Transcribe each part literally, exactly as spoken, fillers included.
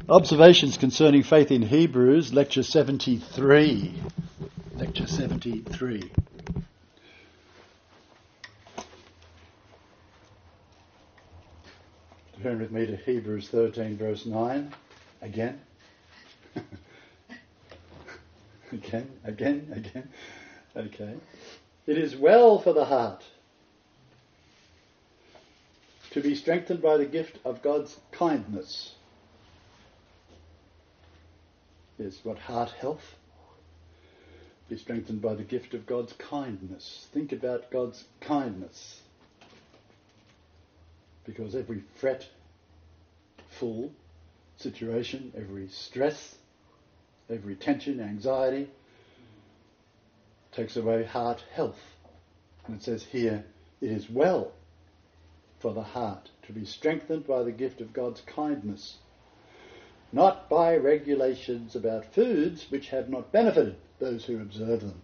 Observations concerning faith in Hebrews, lecture seventy-three. Lecture seventy-three. Turn with me to Hebrews thirteen, verse nine. Again. again, again, again. Okay. It is well for the heart to be strengthened by the gift of God's kindness. Yes, what heart health? Be strengthened by the gift of God's kindness. Think about God's kindness. Because every fretful situation, every stress, every tension, anxiety, takes away heart health. And it says here, it is well for the heart to be strengthened by the gift of God's kindness, not by regulations about foods which have not benefited those who observe them.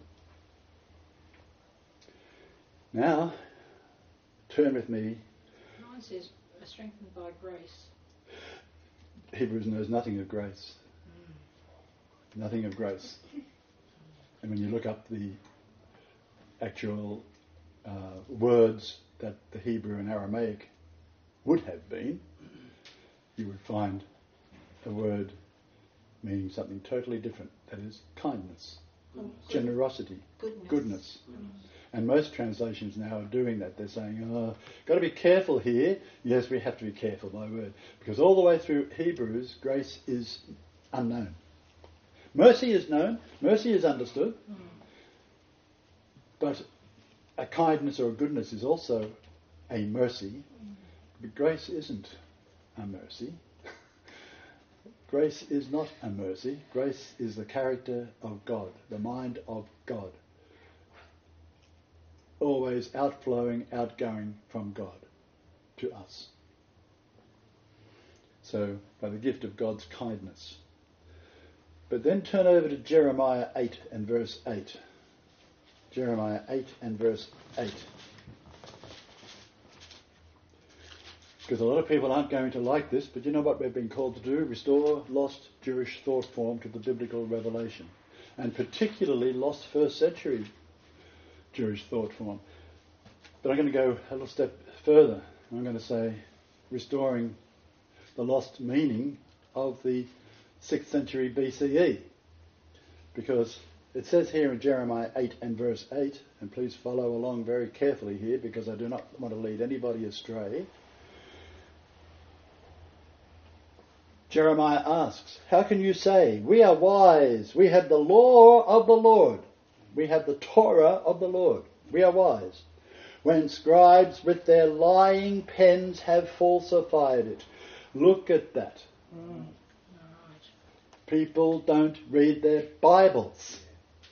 Now, turn with me. Mine says strengthened by grace. Hebrews knows nothing of grace. Mm. Nothing of grace. And when you look up the actual uh, words that the Hebrew and Aramaic would have been, you would find a word meaning something totally different. That is kindness, Goodness. generosity, goodness. goodness. goodness. And most translations now are doing that. They're saying, oh, got to be careful here. Yes, we have to be careful, my word. Because all the way through Hebrews, grace is unknown. Mercy is known. Mercy is understood. Mm. But a kindness or a goodness is also a mercy. Mm. But grace isn't a mercy. Grace is not a mercy. Grace is the character of God, the mind of God. Always outflowing, outgoing from God to us. So, by the gift of God's kindness. But then turn over to Jeremiah eight and verse eight. Jeremiah eight and verse eight. Because a lot of people aren't going to like this, but you know what we've been called to do? Restore lost Jewish thought form to the biblical revelation. And particularly lost first century Jewish thought form. But I'm going to go a little step further. I'm going to say restoring the lost meaning of the sixth century B C E. Because it says here in Jeremiah eight and verse eight, and please follow along very carefully here because I do not want to lead anybody astray. Jeremiah asks, how can you say, we are wise, we have the law of the Lord, we have the Torah of the Lord, we are wise, when scribes with their lying pens have falsified it? Look at that. Mm. People don't read their Bibles.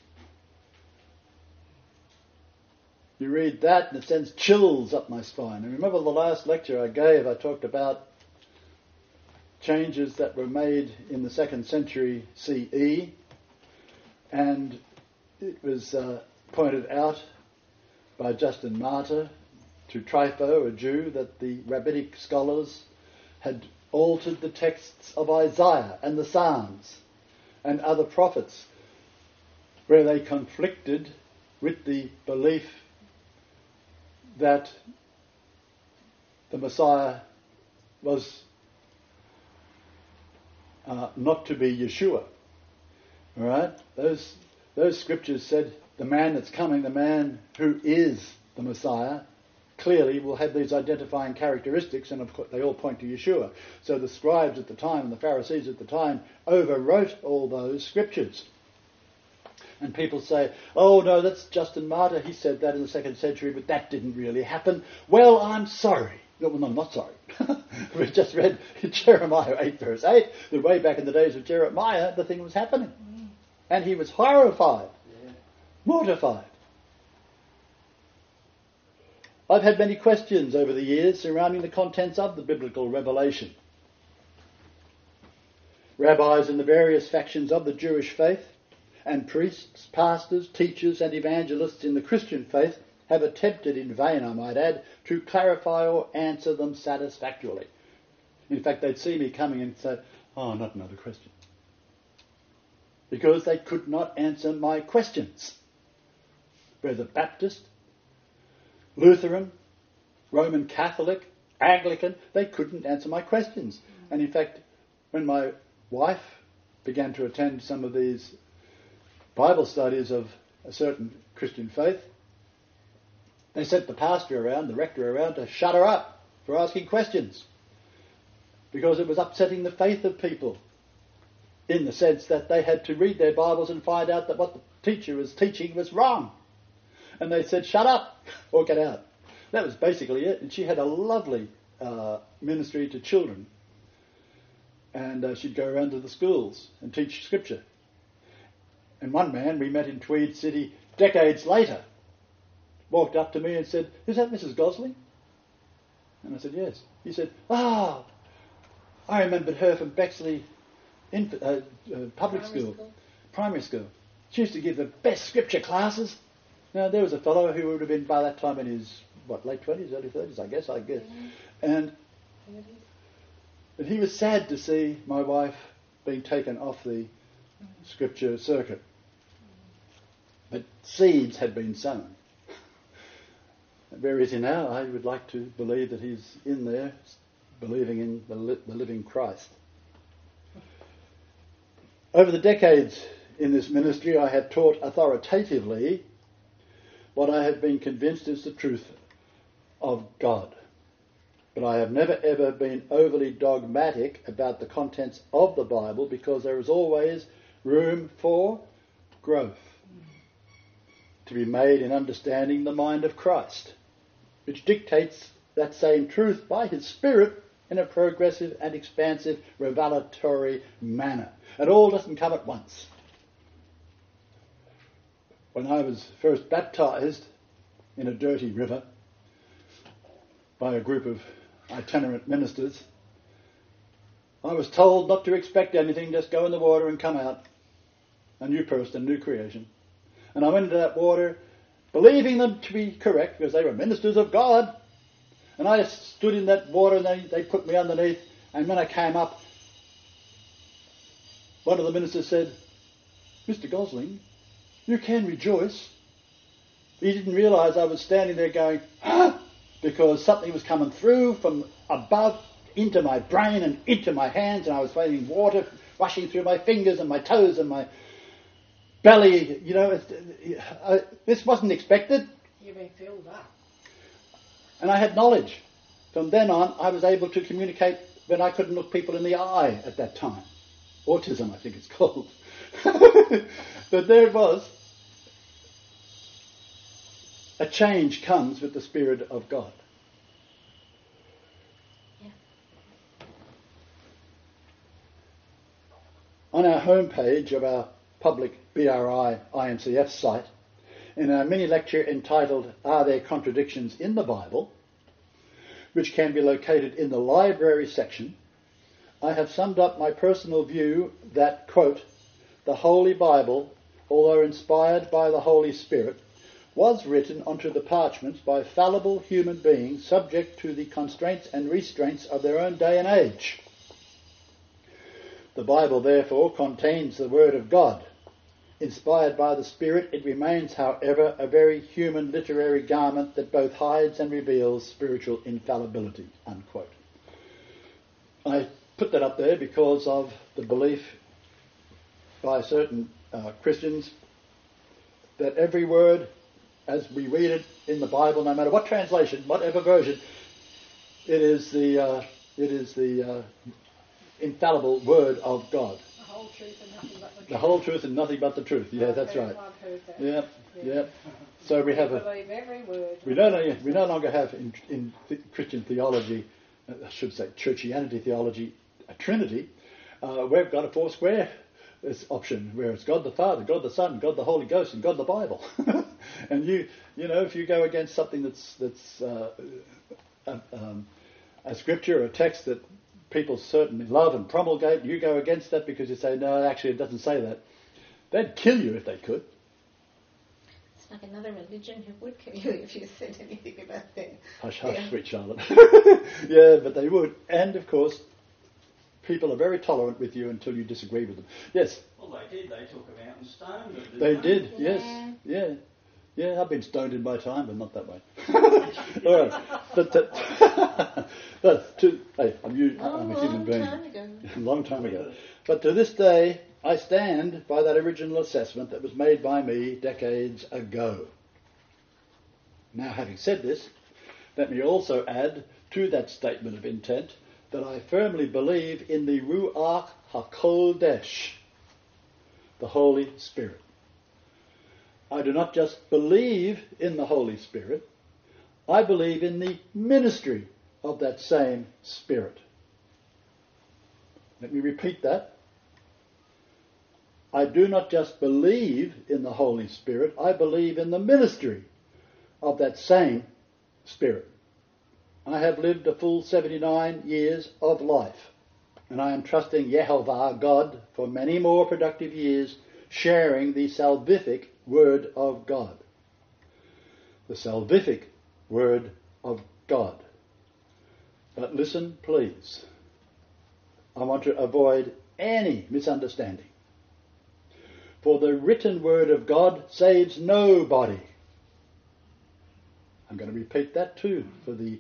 You read that and it sends chills up my spine. And remember the last lecture I gave, I talked about changes that were made in the second century C E, and it was uh, pointed out by Justin Martyr to Trypho, a Jew, that the rabbinic scholars had altered the texts of Isaiah and the Psalms and other prophets where they conflicted with the belief that the Messiah was uh, not to be Yeshua. All right? Those those scriptures said the man that's coming, the man who is the Messiah, clearly will have these identifying characteristics, and of course they all point to Yeshua. So the scribes at the time and the Pharisees at the time overwrote all those scriptures. And people say, oh no, that's Justin Martyr, he said that in the second century, but that didn't really happen. Well, I'm sorry. No, well, no, I'm not sorry. We just read in Jeremiah eight verse eight that way back in the days of Jeremiah the thing was happening. Mm. And he was horrified, yeah. mortified. I've had many questions over the years surrounding the contents of the biblical revelation. Rabbis in the various factions of the Jewish faith and priests, pastors, teachers and evangelists in the Christian faith have attempted in vain, I might add, to clarify or answer them satisfactorily. In fact, they'd see me coming and say, Oh, not another question. Because they could not answer my questions. Whether Baptist, Lutheran, Roman Catholic, Anglican, they couldn't answer my questions. And in fact, when my wife began to attend some of these Bible studies of a certain Christian faith, they sent the pastor around, the rector around, to shut her up for asking questions. Because it was upsetting the faith of people, in the sense that they had to read their Bibles and find out that what the teacher was teaching was wrong. And they said, shut up or get out. That was basically it. And she had a lovely uh, ministry to children. And uh, she'd go around to the schools and teach scripture. And one man we met in Tweed City decades later walked up to me and said, is that Missus Gosling? And I said, yes. He said, ah, oh, I remembered her from Bexley Inf- uh, uh, Public Primary school, school, primary school. She used to give the best scripture classes. Now, there was a fellow who would have been by that time in his, what, late twenties, early thirties, I guess, I guess. Yeah. And, and he was sad to see my wife being taken off the scripture circuit. But seeds had been sown. Where is he now? I would like to believe that he's in there, believing in the, li- the living Christ. Over the decades in this ministry, I have taught authoritatively what I have been convinced is the truth of God. But I have never ever been overly dogmatic about the contents of the Bible, because there is always room for growth to be made in understanding the mind of Christ, which dictates that same truth by his Spirit in a progressive and expansive revelatory manner. It all doesn't come at once. When I was first baptised in a dirty river by a group of itinerant ministers, I was told not to expect anything, just go in the water and come out. A new person, a new creation. And I went into that water believing them to be correct, because they were ministers of God. And I stood in that water and they, they put me underneath. And when I came up, one of the ministers said, Mister Gosling, you can rejoice. He didn't realise I was standing there going, ah, because something was coming through from above into my brain and into my hands, and I was feeling water rushing through my fingers and my toes and my belly. You know, it, uh, this wasn't expected. You've been filled up. And I had knowledge. From then on, I was able to communicate when I couldn't look people in the eye at that time. Autism, I think it's called. But there it was. A change comes with the Spirit of God. Yeah. On our homepage of our public B R I I M C F site, in our mini lecture entitled Are There Contradictions in the Bible?, which can be located in the library section, I have summed up my personal view that, quote, the Holy Bible, although inspired by the Holy Spirit, was written onto the parchments by fallible human beings subject to the constraints and restraints of their own day and age. The Bible, therefore, contains the Word of God. Inspired by the Spirit, it remains, however, a very human literary garment that both hides and reveals spiritual infallibility, unquote. I put that up there because of the belief by certain uh, Christians that every word, as we read it in the Bible, no matter what translation, whatever version, it is the uh, it is the uh, infallible Word of God. The whole truth and nothing but the truth. The whole truth and nothing but the truth. Yeah, I've that's heard, right. I've heard that. Yeah, Yeah. yeah. So we have We a believe every word. we no no we no longer have in, in th- Christian theology, uh, I should say churchianity theology, a Trinity. Uh, we've got a four square this option where it's God the Father, God the Son, God the Holy Ghost, and God the Bible. And you you know if you go against something that's that's uh, a, um, a scripture or a text that people certainly love and promulgate, you go against that because you say, no, actually it doesn't say that. They'd kill you if they could. It's like another religion who would kill you if you said anything about that. Hush, hush, Yeah. sweet Charlotte. Yeah, but they would. And, of course, people are very tolerant with you until you disagree with them. Yes? Well, they did. They took him out and stoned him. didn't They they? did, Yeah. yes. Yeah. Yeah, I've been stoned in my time, but not that way. All right. But, uh, but to, hey, I'm, u- I'm Long, a human long being. time ago. A long time ago. But to this day, I stand by that original assessment that was made by me decades ago. Now, having said this, let me also add to that statement of intent that I firmly believe in the Ruach HaKodesh, the Holy Spirit. I do not just believe in the Holy Spirit, I believe in the ministry of that same Spirit. Let me repeat that. I do not just believe in the Holy Spirit, I believe in the ministry of that same Spirit. I have lived a full seventy-nine years of life, and I am trusting Yehovah, God, for many more productive years, sharing the salvific Word of God. The salvific Word of God. But listen, please. I want to avoid any misunderstanding. For the written Word of God saves nobody. I'm going to repeat that too for the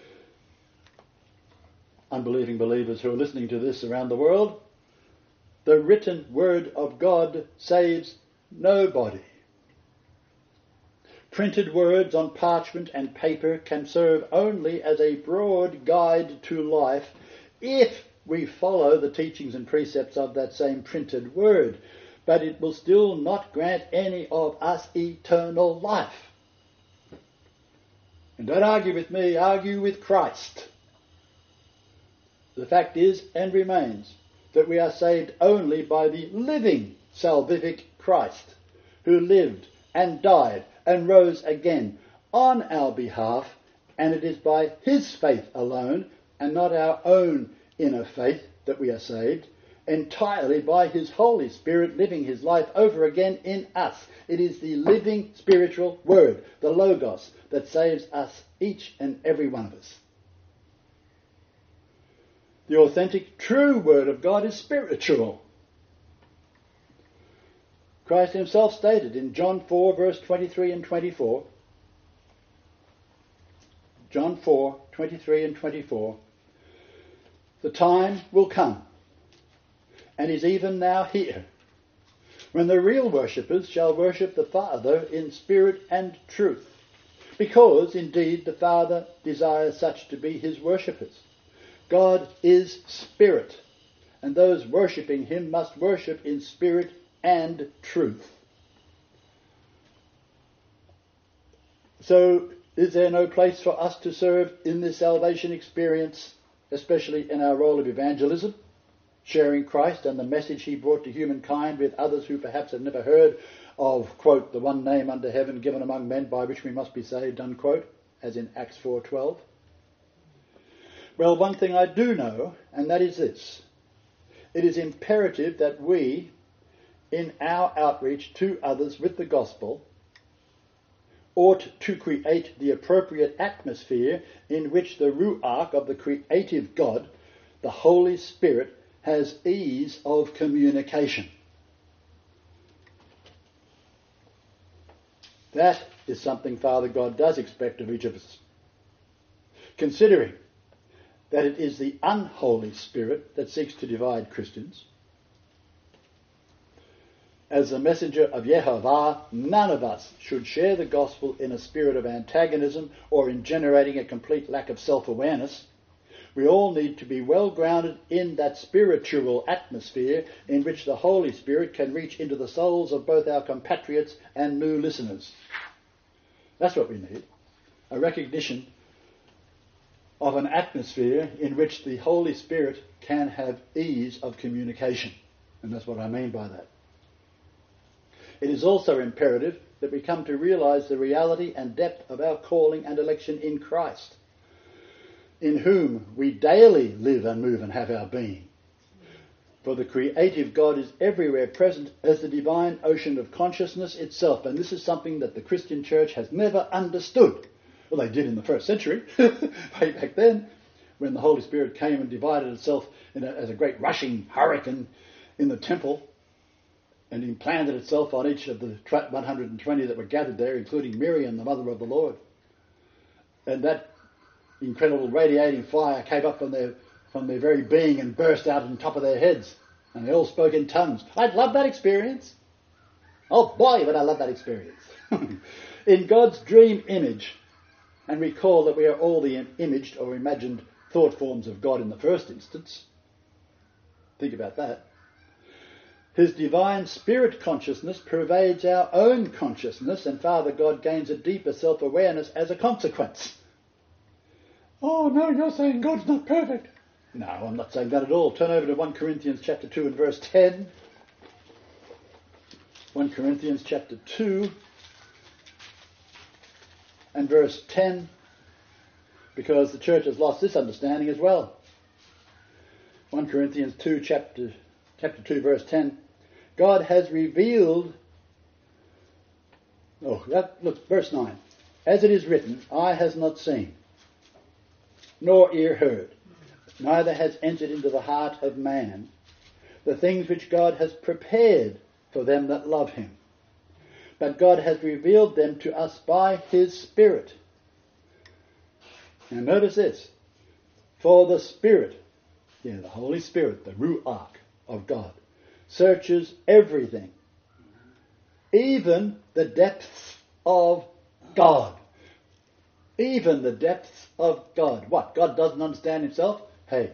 unbelieving believers who are listening to this around the world. The written Word of God saves nobody. Printed words on parchment and paper can serve only as a broad guide to life if we follow the teachings and precepts of that same printed word, but it will still not grant any of us eternal life. And don't argue with me, argue with Christ. The fact is and remains that we are saved only by the living salvific Christ, who lived and died and rose again on our behalf, and it is by his faith alone and not our own inner faith that we are saved, entirely by his Holy Spirit living his life over again in us. It is the living spiritual word, the Logos, that saves us, each and every one of us. The authentic, true word of God is spiritual. Christ himself stated in John four, verse twenty-three and twenty-four, John four, twenty-three and twenty-four, the time will come, and is even now here, when the real worshippers shall worship the Father in spirit and truth, because indeed the Father desires such to be his worshippers. God is spirit, and those worshipping him must worship in spirit and truth. So, is there no place for us to serve in this salvation experience, especially in our role of evangelism, sharing Christ and the message he brought to humankind with others who perhaps have never heard of, quote, the one name under heaven given among men by which we must be saved, unquote, as in Acts four twelve? Well, one thing I do know, and that is this. It is imperative that we, in our outreach to others with the gospel, ought to create the appropriate atmosphere in which the Ruach of the creative God, the Holy Spirit, has ease of communication. That is something Father God does expect of each of us. Considering that it is the unholy spirit that seeks to divide Christians. As the messenger of Yehovah, none of us should share the gospel in a spirit of antagonism or in generating a complete lack of self-awareness. We all need to be well grounded in that spiritual atmosphere in which the Holy Spirit can reach into the souls of both our compatriots and new listeners. That's what we need. A recognition of an atmosphere in which the Holy Spirit can have ease of communication. And that's what I mean by that. It is also imperative that we come to realise the reality and depth of our calling and election in Christ, in whom we daily live and move and have our being. For the creative God is everywhere present as the divine ocean of consciousness itself. And this is something that the Christian church has never understood. Well, they did in the first century, way back then. when the Holy Spirit came and divided itself in a, as a great rushing hurricane in the temple and implanted itself on each of the one hundred twenty that were gathered there, including Miriam, the mother of the Lord. And that incredible radiating fire came up from their, from their very being and burst out on top of their heads. And they all spoke in tongues. I'd love that experience. Oh boy, but I love that experience. In God's dream image, and recall that we are all the imaged or imagined thought forms of God in the first instance. Think about that. His divine spirit consciousness pervades our own consciousness, and Father God gains a deeper self-awareness as a consequence. Oh no, you're saying God's not perfect. No, I'm not saying that at all. Turn over to First Corinthians chapter two and verse ten. First Corinthians chapter two and verse ten, because the church has lost this understanding as well. First Corinthians two, chapter, chapter two, verse ten. God has revealed, oh, that, look, verse nine. As it is written, eye has not seen, nor ear heard, neither has entered into the heart of man the things which God has prepared for them that love him. But God has revealed them to us by his Spirit. Now notice this. For the Spirit, yeah, the Holy Spirit, the Ruach of God, searches everything, even the depths of God. Even the depths of God. What? God doesn't understand himself? Hey,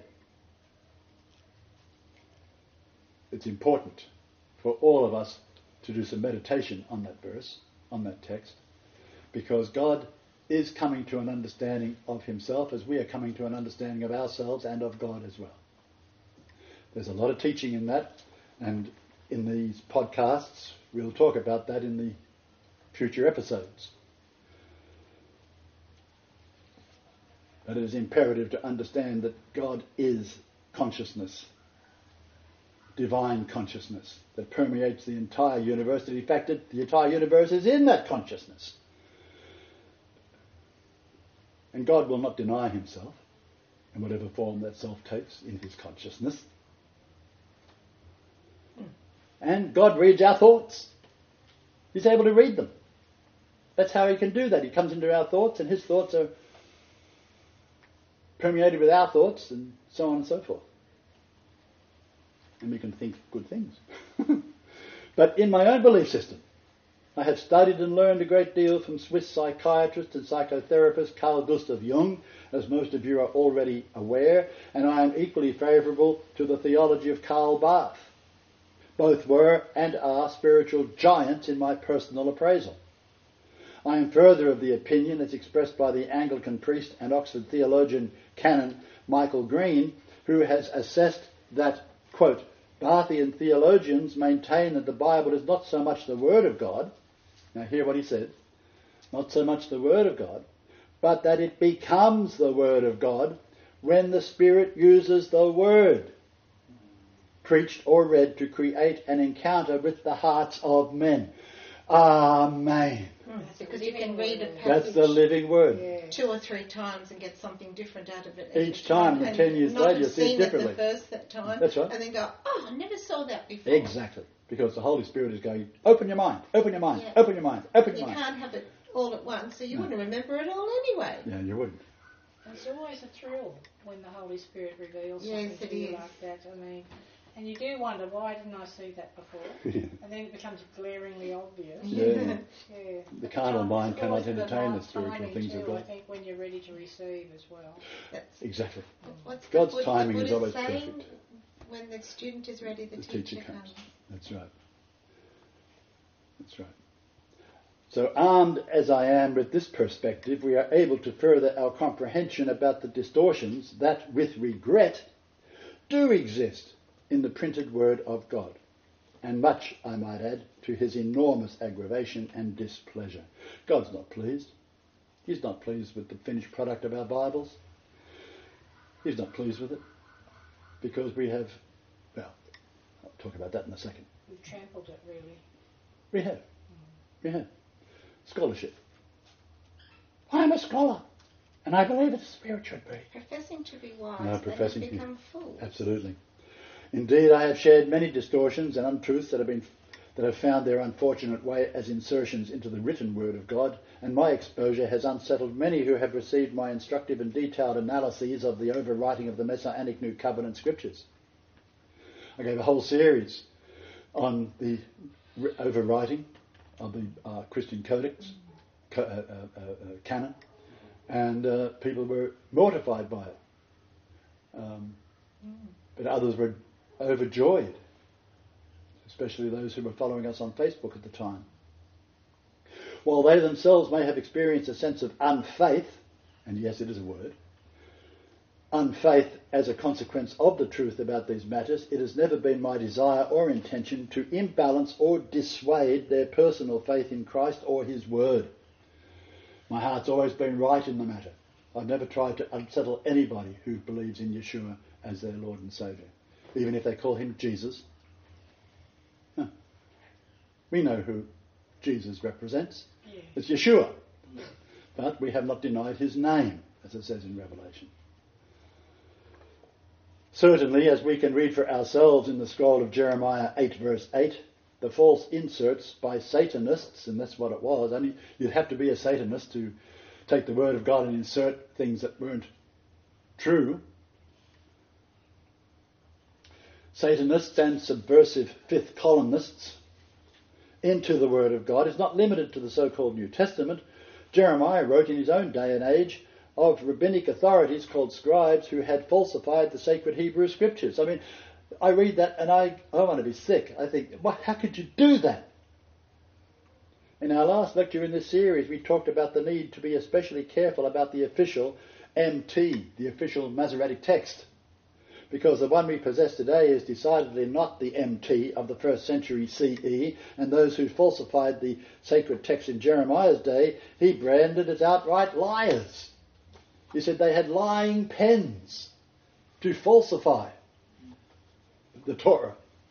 it's important for all of us to do some meditation on that verse, on that text, because God is coming to an understanding of himself as we are coming to an understanding of ourselves and of God as well. There's a lot of teaching in that, and in these podcasts we'll talk about that in the future episodes. But it is imperative to understand that God is consciousness, divine consciousness that permeates the entire universe. In fact, it, the entire universe is in that consciousness. And God will not deny himself in whatever form that self takes in his consciousness. And God reads our thoughts. He's able to read them. That's how he can do that. He comes into our thoughts, and his thoughts are permeated with our thoughts, and so on and so forth. And we can think good things. But in my own belief system, I have studied and learned a great deal from Swiss psychiatrist and psychotherapist Carl Gustav Jung, as most of you are already aware, and I am equally favourable to the theology of Karl Barth. Both were and are spiritual giants in my personal appraisal. I am further of the opinion, as expressed by the Anglican priest and Oxford theologian Canon Michael Green, who has assessed that, quote, Barthian theologians maintain that the Bible is not so much the Word of God, now hear what he said, not so much the Word of God, but that it becomes the Word of God when the Spirit uses the Word, preached or read, to create an encounter with the hearts of men. Amen. Because you can read a That's passage the living Word. Yeah. two or three times and get something different out of it Each time, and ten years later, you'll see it differently. Not have seen it the first that time, That's right. and then go, oh, I never saw that before. Exactly. Because the Holy Spirit is going, open your mind, open your mind, Yeah. open your mind, open your You mind. can't have it all at once, so you No. wouldn't remember it all anyway. Yeah, you wouldn't. It's always a thrill when the Holy Spirit reveals Yes, something it to you is. like that. I mean, and you do wonder, why didn't I see that before? And then it becomes glaringly obvious. Yeah. Yeah. The carnal mind It's cannot always entertain the right spiritual timing things too, of I God. think, when you're ready to receive as well. That's, Exactly. what's God's the, Bud- timing the is Buddhist always saying? perfect. When the student is ready, the, The teacher, teacher comes. comes. That's right. That's right. So armed as I am with this perspective, we are able to further our comprehension about the distortions that, with regret, do exist in the printed word of God. And much, I might add, to his enormous aggravation and displeasure. God's not pleased. He's not pleased with the finished product of our Bibles. He's not pleased with it. Because we have, well, I'll talk about that in a second. We've trampled it, really. We have. We have. Scholarship. I'm a scholar. And I believe it's a spirit should be. Professing to be wise, No, they professing have to be- become fools. Absolutely. Indeed, I have shared many distortions and untruths that have been that have found their unfortunate way as insertions into the written word of God, and my exposure has unsettled many who have received my instructive and detailed analyses of the overwriting of the Messianic New Covenant scriptures. I gave a whole series on the re- overwriting of the uh, Christian Codex, co- uh, uh, uh, uh, canon, and uh, people were mortified by it. Um, but others were overjoyed, especially those who were following us on Facebook at the time. While they themselves may have experienced a sense of unfaith, and yes, it is a word, unfaith as a consequence of the truth about these matters, it has never been my desire or intention to imbalance or dissuade their personal faith in Christ or his word. My heart's always been right in the matter. I've never tried to unsettle anybody who believes in Yeshua as their Lord and Saviour, even if they call him Jesus. Huh. We know who Jesus represents. Yeah. It's Yeshua. But we have not denied his name, as it says in Revelation. Certainly, as we can read for ourselves in the scroll of Jeremiah eight verse eight, the false inserts by Satanists, and that's what it was. Only you'd have to be a Satanist to take the word of God and insert things that weren't true. Satanists and subversive fifth columnists into the word of God is not limited to the so-called New Testament. Jeremiah wrote in his own day and age of rabbinic authorities called scribes who had falsified the sacred Hebrew scriptures. I mean, I read that and I, I want to be sick. I think, what, how could you do that? In our last lecture in this series, we talked about the need to be especially careful about the official M T, the official Masoretic text, because the one we possess today is decidedly not the M T of the first century C E, and those who falsified the sacred text in Jeremiah's day, he branded as outright liars. He said they had lying pens to falsify the Torah.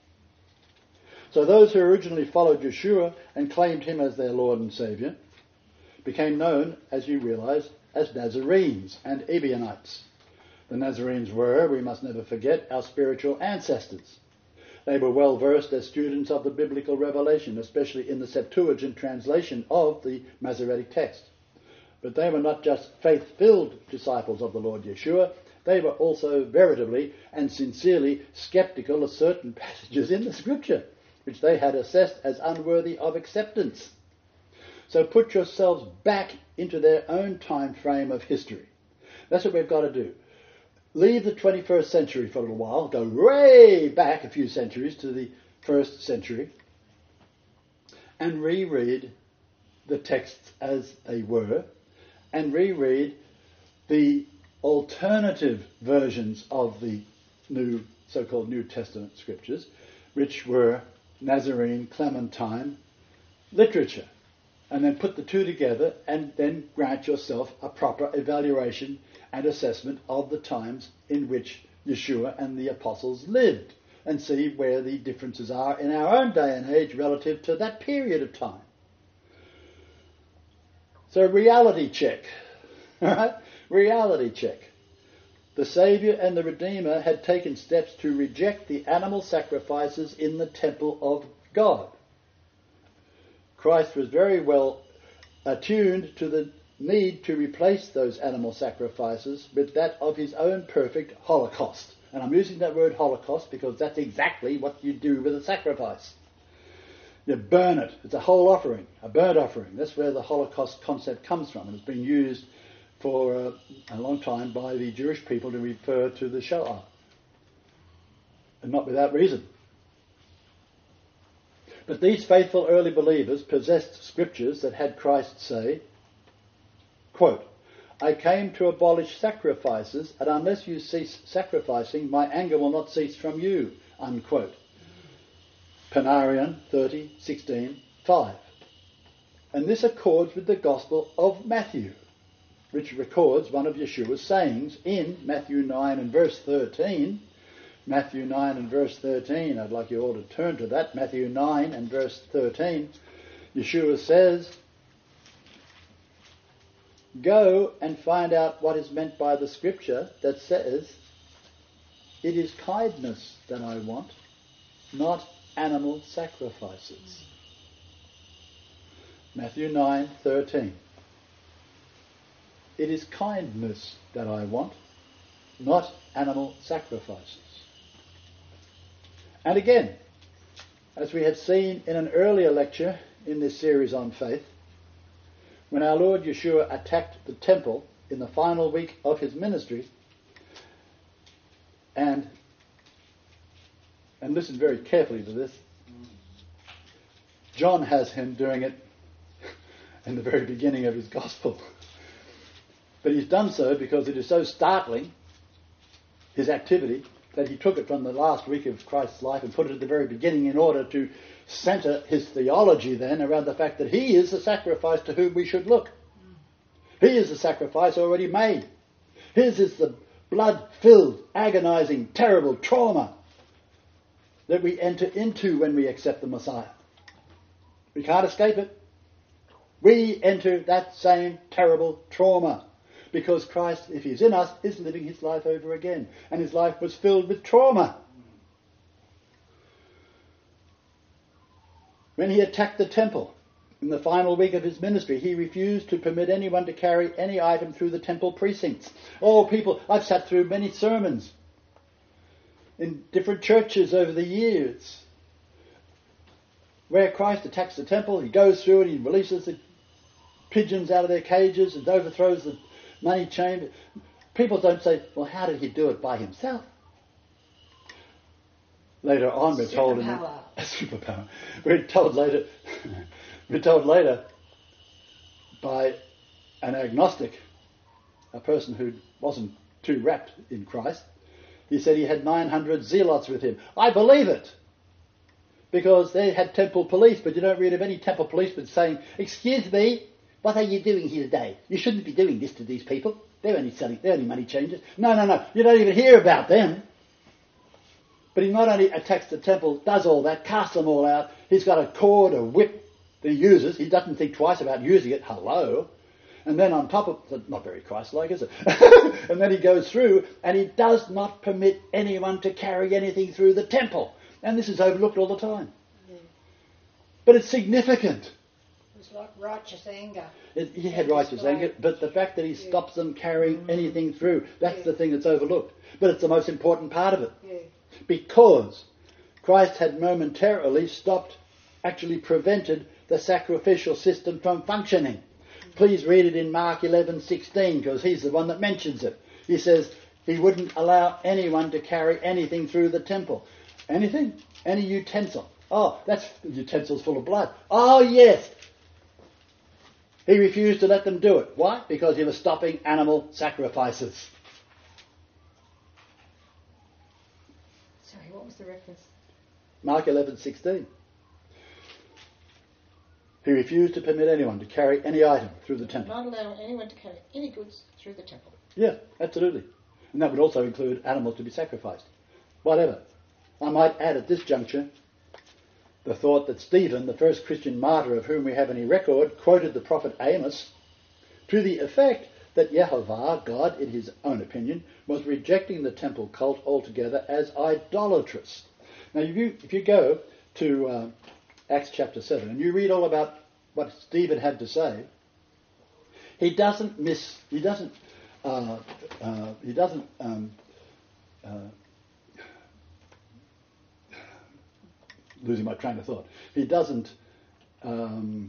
So those who originally followed Yeshua and claimed him as their Lord and Saviour became known, as you realise, as Nazarenes and Ebionites. The Nazarenes were, we must never forget, our spiritual ancestors. They were well versed as students of the biblical revelation, especially in the Septuagint translation of the Masoretic text. But they were not just faith-filled disciples of the Lord Yeshua, they were also veritably and sincerely sceptical of certain passages in the Scripture, which they had assessed as unworthy of acceptance. So put yourselves back into their own time frame of history. That's what we've got to do. Leave the twenty-first century for a little while, go way back a few centuries to the first century, and reread the texts as they were, and reread the alternative versions of the new, so-called New Testament scriptures, which were Nazarene, Clementine literature, and then put the two together and then grant yourself a proper evaluation and assessment of the times in which Yeshua and the apostles lived, and see where the differences are in our own day and age relative to that period of time. So reality check, all right? Reality check. The Saviour and the Redeemer had taken steps to reject the animal sacrifices in the temple of God. Christ was very well attuned to the need to replace those animal sacrifices with that of his own perfect holocaust. And I'm using that word holocaust because that's exactly what you do with a sacrifice. You burn it. It's a whole offering, a burnt offering. That's where the Holocaust concept comes from. And it's been used for uh, a long time by the Jewish people to refer to the Shoah. And not without reason. But these faithful early believers possessed scriptures that had Christ say, quote, I came to abolish sacrifices, and unless you cease sacrificing, my anger will not cease from you, unquote. Panarion thirty, sixteen, five. And this accords with the Gospel of Matthew, which records one of Yeshua's sayings in Matthew nine and verse thirteen. Matthew nine and verse thirteen, I'd like you all to turn to that. Matthew nine and verse thirteen. Yeshua says, go and find out what is meant by the scripture that says, it is kindness that I want, not animal sacrifices. Matthew nine thirteen. It is kindness that I want, not animal sacrifices. And again, as we had seen in an earlier lecture in this series on faith, when our Lord Yeshua attacked the temple in the final week of his ministry, and and listen very carefully to this, John has him doing it in the very beginning of his gospel. But he's done so because it is so startling, his activity, that he took it from the last week of Christ's life and put it at the very beginning in order to centre his theology then around the fact that he is the sacrifice to whom we should look. He is the sacrifice already made. His is the blood-filled, agonising, terrible trauma that we enter into when we accept the Messiah. We can't escape it. We enter that same terrible trauma because Christ, if he's in us, is living his life over again. And his life was filled with trauma. When he attacked the temple in the final week of his ministry, he refused to permit anyone to carry any item through the temple precincts. Oh, people, I've sat through many sermons in different churches over the years where Christ attacks the temple, he goes through and he releases the pigeons out of their cages and overthrows the money chamber. People don't say, well, how did he do it by himself? Later on we're told in a superpower. We're told later we're told later by an agnostic, a person who wasn't too wrapped in Christ. He said he had nine hundred zealots with him. I believe it. Because they had temple police, but you don't read of any temple policeman saying, excuse me, what are you doing here today? You shouldn't be doing this to these people. They're only selling, they're only money changers. No, no, no. You don't even hear about them. But he not only attacks the temple, does all that, casts them all out. He's got a cord, a whip that he uses. He doesn't think twice about using it. Hello. And then on top of, not very Christ-like, is it? And then he goes through and he does not permit anyone to carry anything through the temple. And this is overlooked all the time. Yeah. But it's significant. It's like righteous anger. It, he had righteous anger, but the fact that he yeah. stops them carrying mm. anything through, that's yeah. the thing that's overlooked. But it's the most important part of it. Yeah. Because Christ had momentarily stopped, actually prevented the sacrificial system from functioning. Mm. Please read it in Mark eleven sixteen, because he's the one that mentions it. He says he wouldn't allow anyone to carry anything through the temple. Anything? Any utensil. Oh, that's utensils full of blood. Oh, yes. He refused to let them do it. Why? Because he was stopping animal sacrifices. Sorry, what was the reference? Mark eleven sixteen. He refused to permit anyone to carry any item through the temple. Not allowing anyone to carry any goods through the temple. Yeah, absolutely. And that would also include animals to be sacrificed. Whatever. I might add at this juncture the thought that Stephen, the first Christian martyr of whom we have any record, quoted the prophet Amos to the effect that Yehovah, God, in his own opinion, was rejecting the temple cult altogether as idolatrous. Now, if you, if you go to uh, Acts chapter seven and you read all about what Stephen had to say, he doesn't miss, he doesn't, uh, uh, he doesn't, um, uh, losing my train of thought. He doesn't um,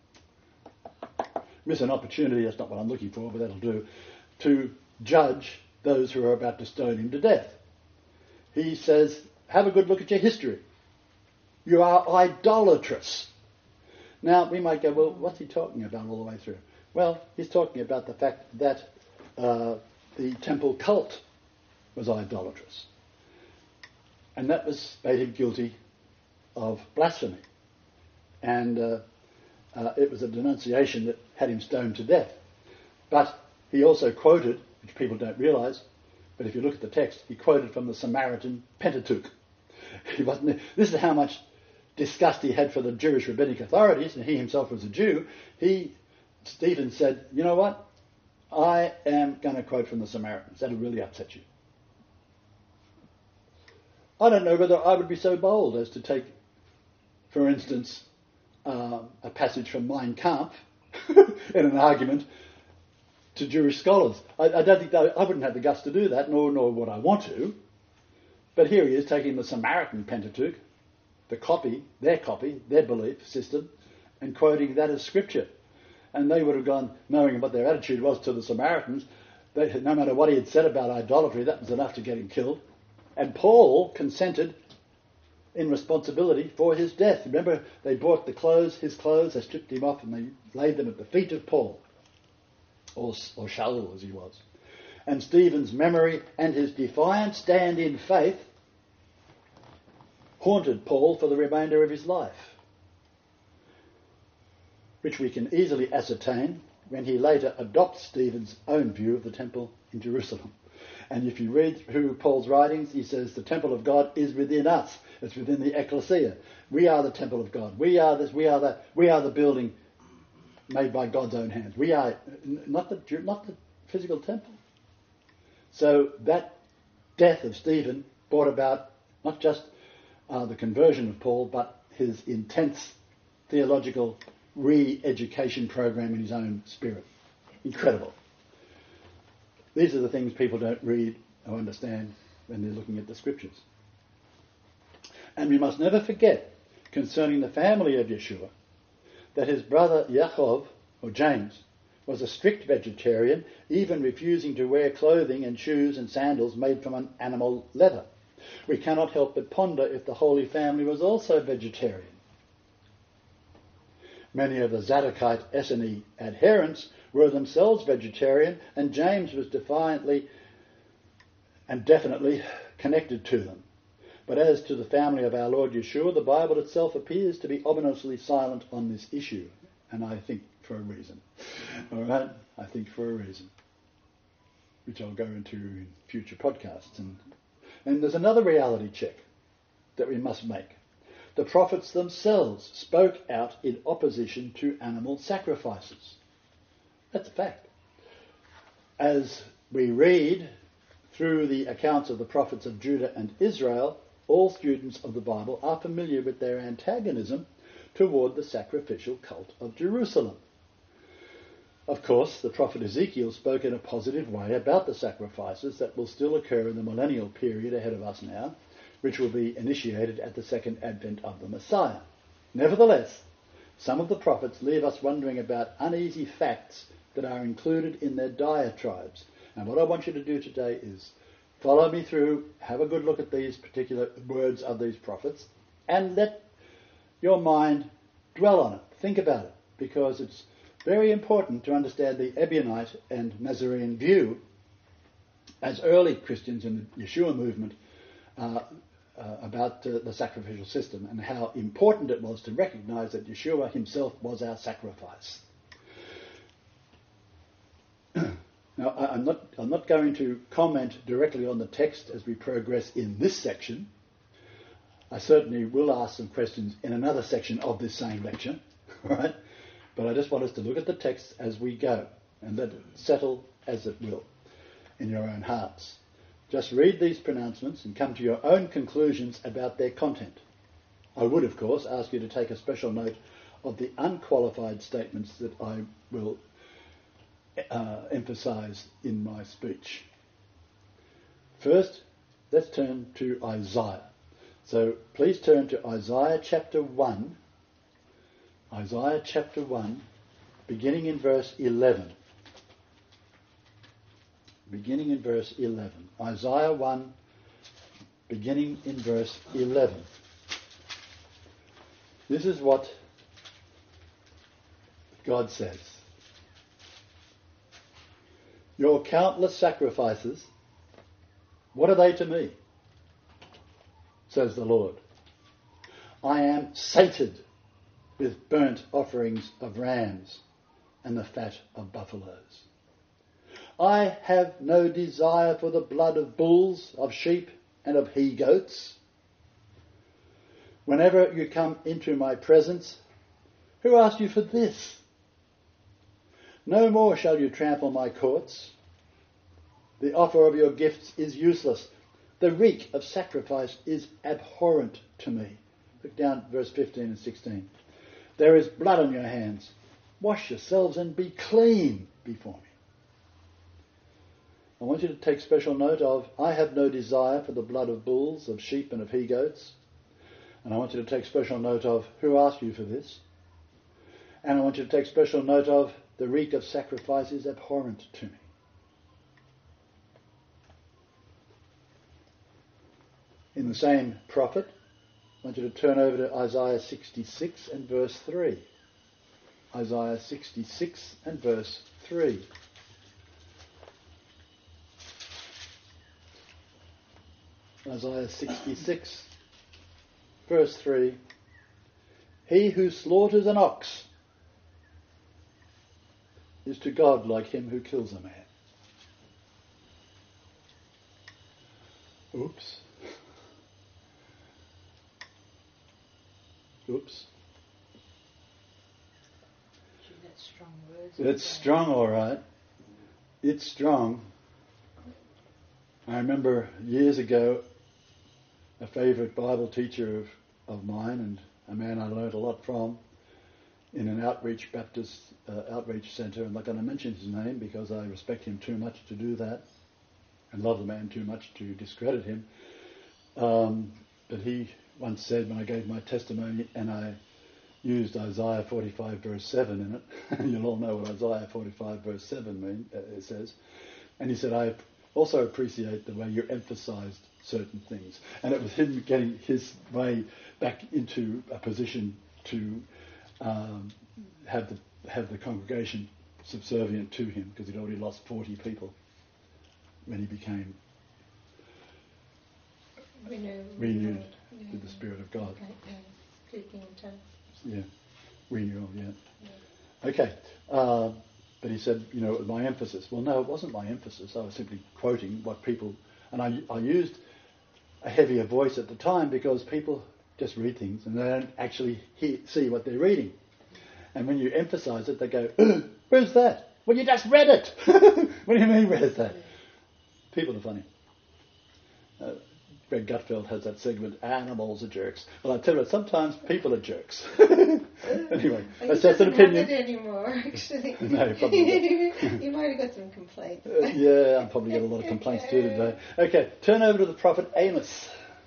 miss an opportunity, that's not what I'm looking for, but that'll do, to judge those who are about to stone him to death. He says, have a good look at your history. You are idolatrous. Now, we might go, well, what's he talking about all the way through? Well, he's talking about the fact that uh, the temple cult was idolatrous. And that was made him guilty of blasphemy. And uh, uh, it was a denunciation that had him stoned to death. But he also quoted, which people don't realise, but if you look at the text, he quoted from the Samaritan Pentateuch. He wasn't. This is how much disgust he had for the Jewish rabbinic authorities, and he himself was a Jew. He, Stephen said, you know what? I am going to quote from the Samaritans. That'll really upset you. I don't know whether I would be so bold as to take, for instance, uh, a passage from Mein Kampf in an argument to Jewish scholars. I, I don't think that, I wouldn't have the guts to do that, nor nor would I want to. But here he is taking the Samaritan Pentateuch, the copy, their copy, their belief system, and quoting that as scripture. And they would have gone, knowing what their attitude was to the Samaritans, they, no matter what he had said about idolatry, that was enough to get him killed. And Paul consented in responsibility for his death. Remember, they brought the clothes, his clothes, they stripped him off and they laid them at the feet of Paul, or, or Shaul as he was. And Stephen's memory and his defiant stand in faith haunted Paul for the remainder of his life, which we can easily ascertain when he later adopts Stephen's own view of the temple in Jerusalem. And if you read through Paul's writings, he says the temple of God is within us. It's within the ecclesia. We are the temple of God. We are this. We are the. We are the building made by God's own hands. We are not the not the physical temple. So that death of Stephen brought about not just uh, the conversion of Paul, but his intense theological re-education program in his own spirit. Incredible. These are the things people don't read or understand when they're looking at the scriptures. And we must never forget, concerning the family of Yeshua, that his brother Yaakov, or James, was a strict vegetarian, even refusing to wear clothing and shoes and sandals made from an animal leather. We cannot help but ponder if the Holy Family was also vegetarian. Many of the Zadokite Essene adherents were themselves vegetarian, and James was defiantly and definitely connected to them. But as to the family of our Lord Yeshua, the Bible itself appears to be ominously silent on this issue, and I think for a reason. All right? I think for a reason, which I'll go into in future podcasts. And, and there's another reality check that we must make. The prophets themselves spoke out in opposition to animal sacrifices. That's a fact. As we read through the accounts of the prophets of Judah and Israel, all students of the Bible are familiar with their antagonism toward the sacrificial cult of Jerusalem. Of course, the prophet Ezekiel spoke in a positive way about the sacrifices that will still occur in the millennial period ahead of us now, which will be initiated at the second advent of the Messiah. Nevertheless, some of the prophets leave us wondering about uneasy facts that are included in their diatribes. And what I want you to do today is follow me through, have a good look at these particular words of these prophets, and let your mind dwell on it. Think about it, because it's very important to understand the Ebionite and Nazarene view as early Christians in the Yeshua movement uh, uh, about uh, the sacrificial system, and how important it was to recognize that Yeshua himself was our sacrifice. Now, I, I'm not I'm not going to comment directly on the text as we progress in this section. I certainly will ask some questions in another section of this same lecture, right? But I just want us to look at the text as we go, and let it settle as it will in your own hearts. Just read these pronouncements and come to your own conclusions about their content. I would, of course, ask you to take a special note of the unqualified statements that I will uh, emphasize in my speech. First, let's turn to Isaiah. So please turn to Isaiah chapter one, Isaiah chapter one, beginning in verse eleven. Beginning in verse eleven. Isaiah one, beginning in verse eleven. This is what God says. Your countless sacrifices, what are they to me? Says the Lord. I am sated with burnt offerings of rams and the fat of buffaloes. I have no desire for the blood of bulls, of sheep, and of he-goats. Whenever you come into my presence, who asked you for this? No more shall you trample my courts. The offer of your gifts is useless. The reek of sacrifice is abhorrent to me. Look down at verse fifteen and sixteen. There is blood on your hands. Wash yourselves and be clean before me. I want you to take special note of, I have no desire for the blood of bulls, of sheep and of he-goats. And I want you to take special note of, who asked you for this? And I want you to take special note of, the reek of sacrifice is abhorrent to me. In the same prophet, I want you to turn over to Isaiah sixty-six and verse three. Isaiah sixty-six and verse three. Isaiah sixty-six, verse three. He who slaughters an ox is to God like him who kills a man. Oops. Oops. Gee, that's strong words. It's strong, all right. It's strong. I remember years ago, a favourite Bible teacher of, of mine, and a man I learnt a lot from, in an outreach Baptist uh, outreach centre. I'm not going to mention his name because I respect him too much to do that, and love the man too much to discredit him. Um, but he once said, when I gave my testimony, and I used Isaiah forty-five verse seven in it, you'll all know what Isaiah forty-five verse seven mean, uh, it says, and he said, I also appreciate the way you emphasised certain things. And it was him getting his way back into a position to um, have the have the congregation subservient to him, because he'd already lost forty people when he became Renewed, renewed yeah. with the Spirit of God. Okay, yeah. Speaking in tongues. Yeah, renewal, yeah. Yeah. Okay, uh, but he said, you know, my emphasis. Well, no, it wasn't my emphasis. I was simply quoting what people, and I, I used a heavier voice at the time because people just read things and they don't actually hear, see what they're reading. And when you emphasise it, they go, where's that? Well, you just read it. What do you mean, where's that? People are funny. Uh, Greg Gutfeld has that segment, animals are jerks. Well, I tell you what, sometimes people are jerks. Anyway, that's just an opinion. Not anymore, actually. No, probably not. You might have got some complaints. Uh, yeah, I'll probably get a lot of complaints too today. Okay, turn over to the prophet Amos.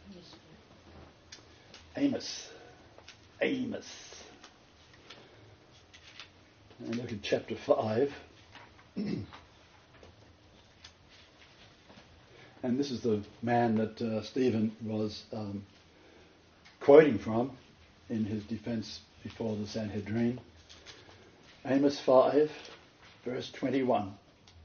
Amos. Amos. And look at chapter five. And this is the man that uh, Stephen was um, quoting from in his defence before the Sanhedrin. Amos five, verse twenty-one.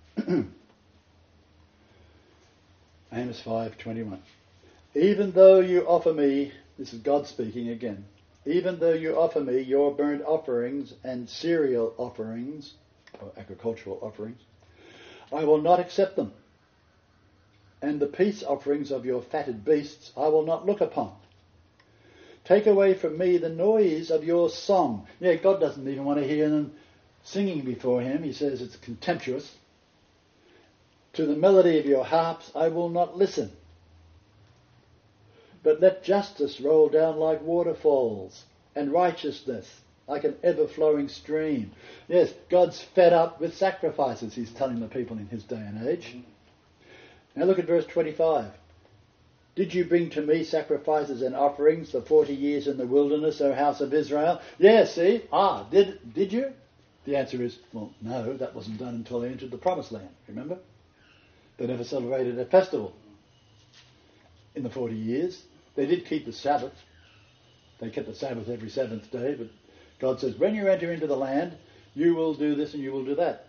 Amos five, twenty-one. Even though you offer me, this is God speaking again, even though you offer me your burnt offerings and cereal offerings, or agricultural offerings, I will not accept them. And the peace offerings of your fatted beasts I will not look upon. Take away from me the noise of your song. Yeah, God doesn't even want to hear them singing before him. He says it's contemptuous. To the melody of your harps I will not listen. But let justice roll down like waterfalls, and righteousness like an ever-flowing stream. Yes, God's fed up with sacrifices, he's telling the people in his day and age. Now look at verse twenty-five. Did you bring to me sacrifices and offerings for forty years in the wilderness, O house of Israel? Yes, see? Ah, did did you? The answer is, well, no, that wasn't done until they entered the promised land, remember? They never celebrated a festival in the forty years. They did keep the Sabbath. They kept the Sabbath every seventh day, but God says, when you enter into the land, you will do this and you will do that.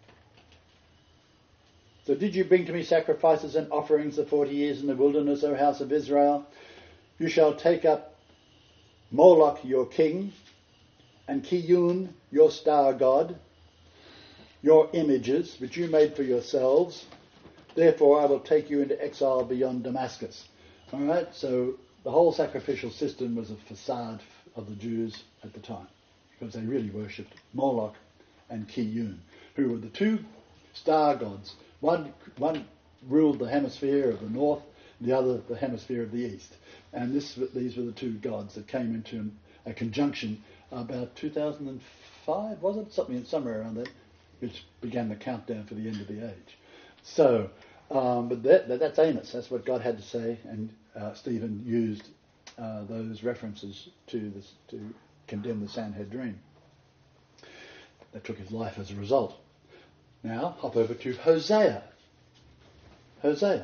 So did you bring to me sacrifices and offerings for forty years in the wilderness, O house of Israel? You shall take up Moloch your king, and Kiyun your star god, your images which you made for yourselves. Therefore I will take you into exile beyond Damascus. All right, so the whole sacrificial system was a facade of the Jews at the time, because they really worshipped Moloch and Kiyun, who were the two star gods. One, one ruled the hemisphere of the north, the other the hemisphere of the east. And this, these were the two gods that came into a conjunction about two thousand five, was it? Something somewhere around there, which began the countdown for the end of the age. So, um, but that, that, that's Amos. That's what God had to say, and uh, Stephen used uh, those references to this to condemn the Sanhedrin. That took his life as a result. Now, hop over to Hosea. Hosea.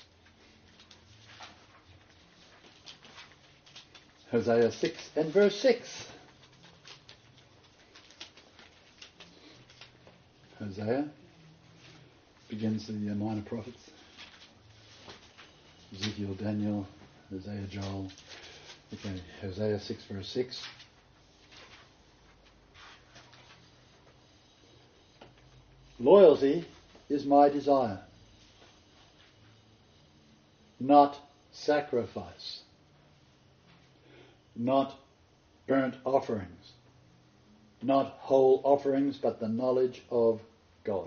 Hosea six and verse six. Hosea begins the uh, minor prophets. Ezekiel, Daniel, Hosea, Joel. Okay, Hosea six verse six. Loyalty is my desire, not sacrifice, not burnt offerings, not whole offerings, but the knowledge of God.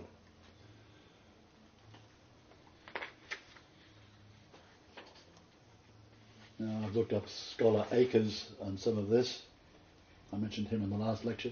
Now, I've looked up Scholar Akers on some of this. I mentioned him in the last lecture.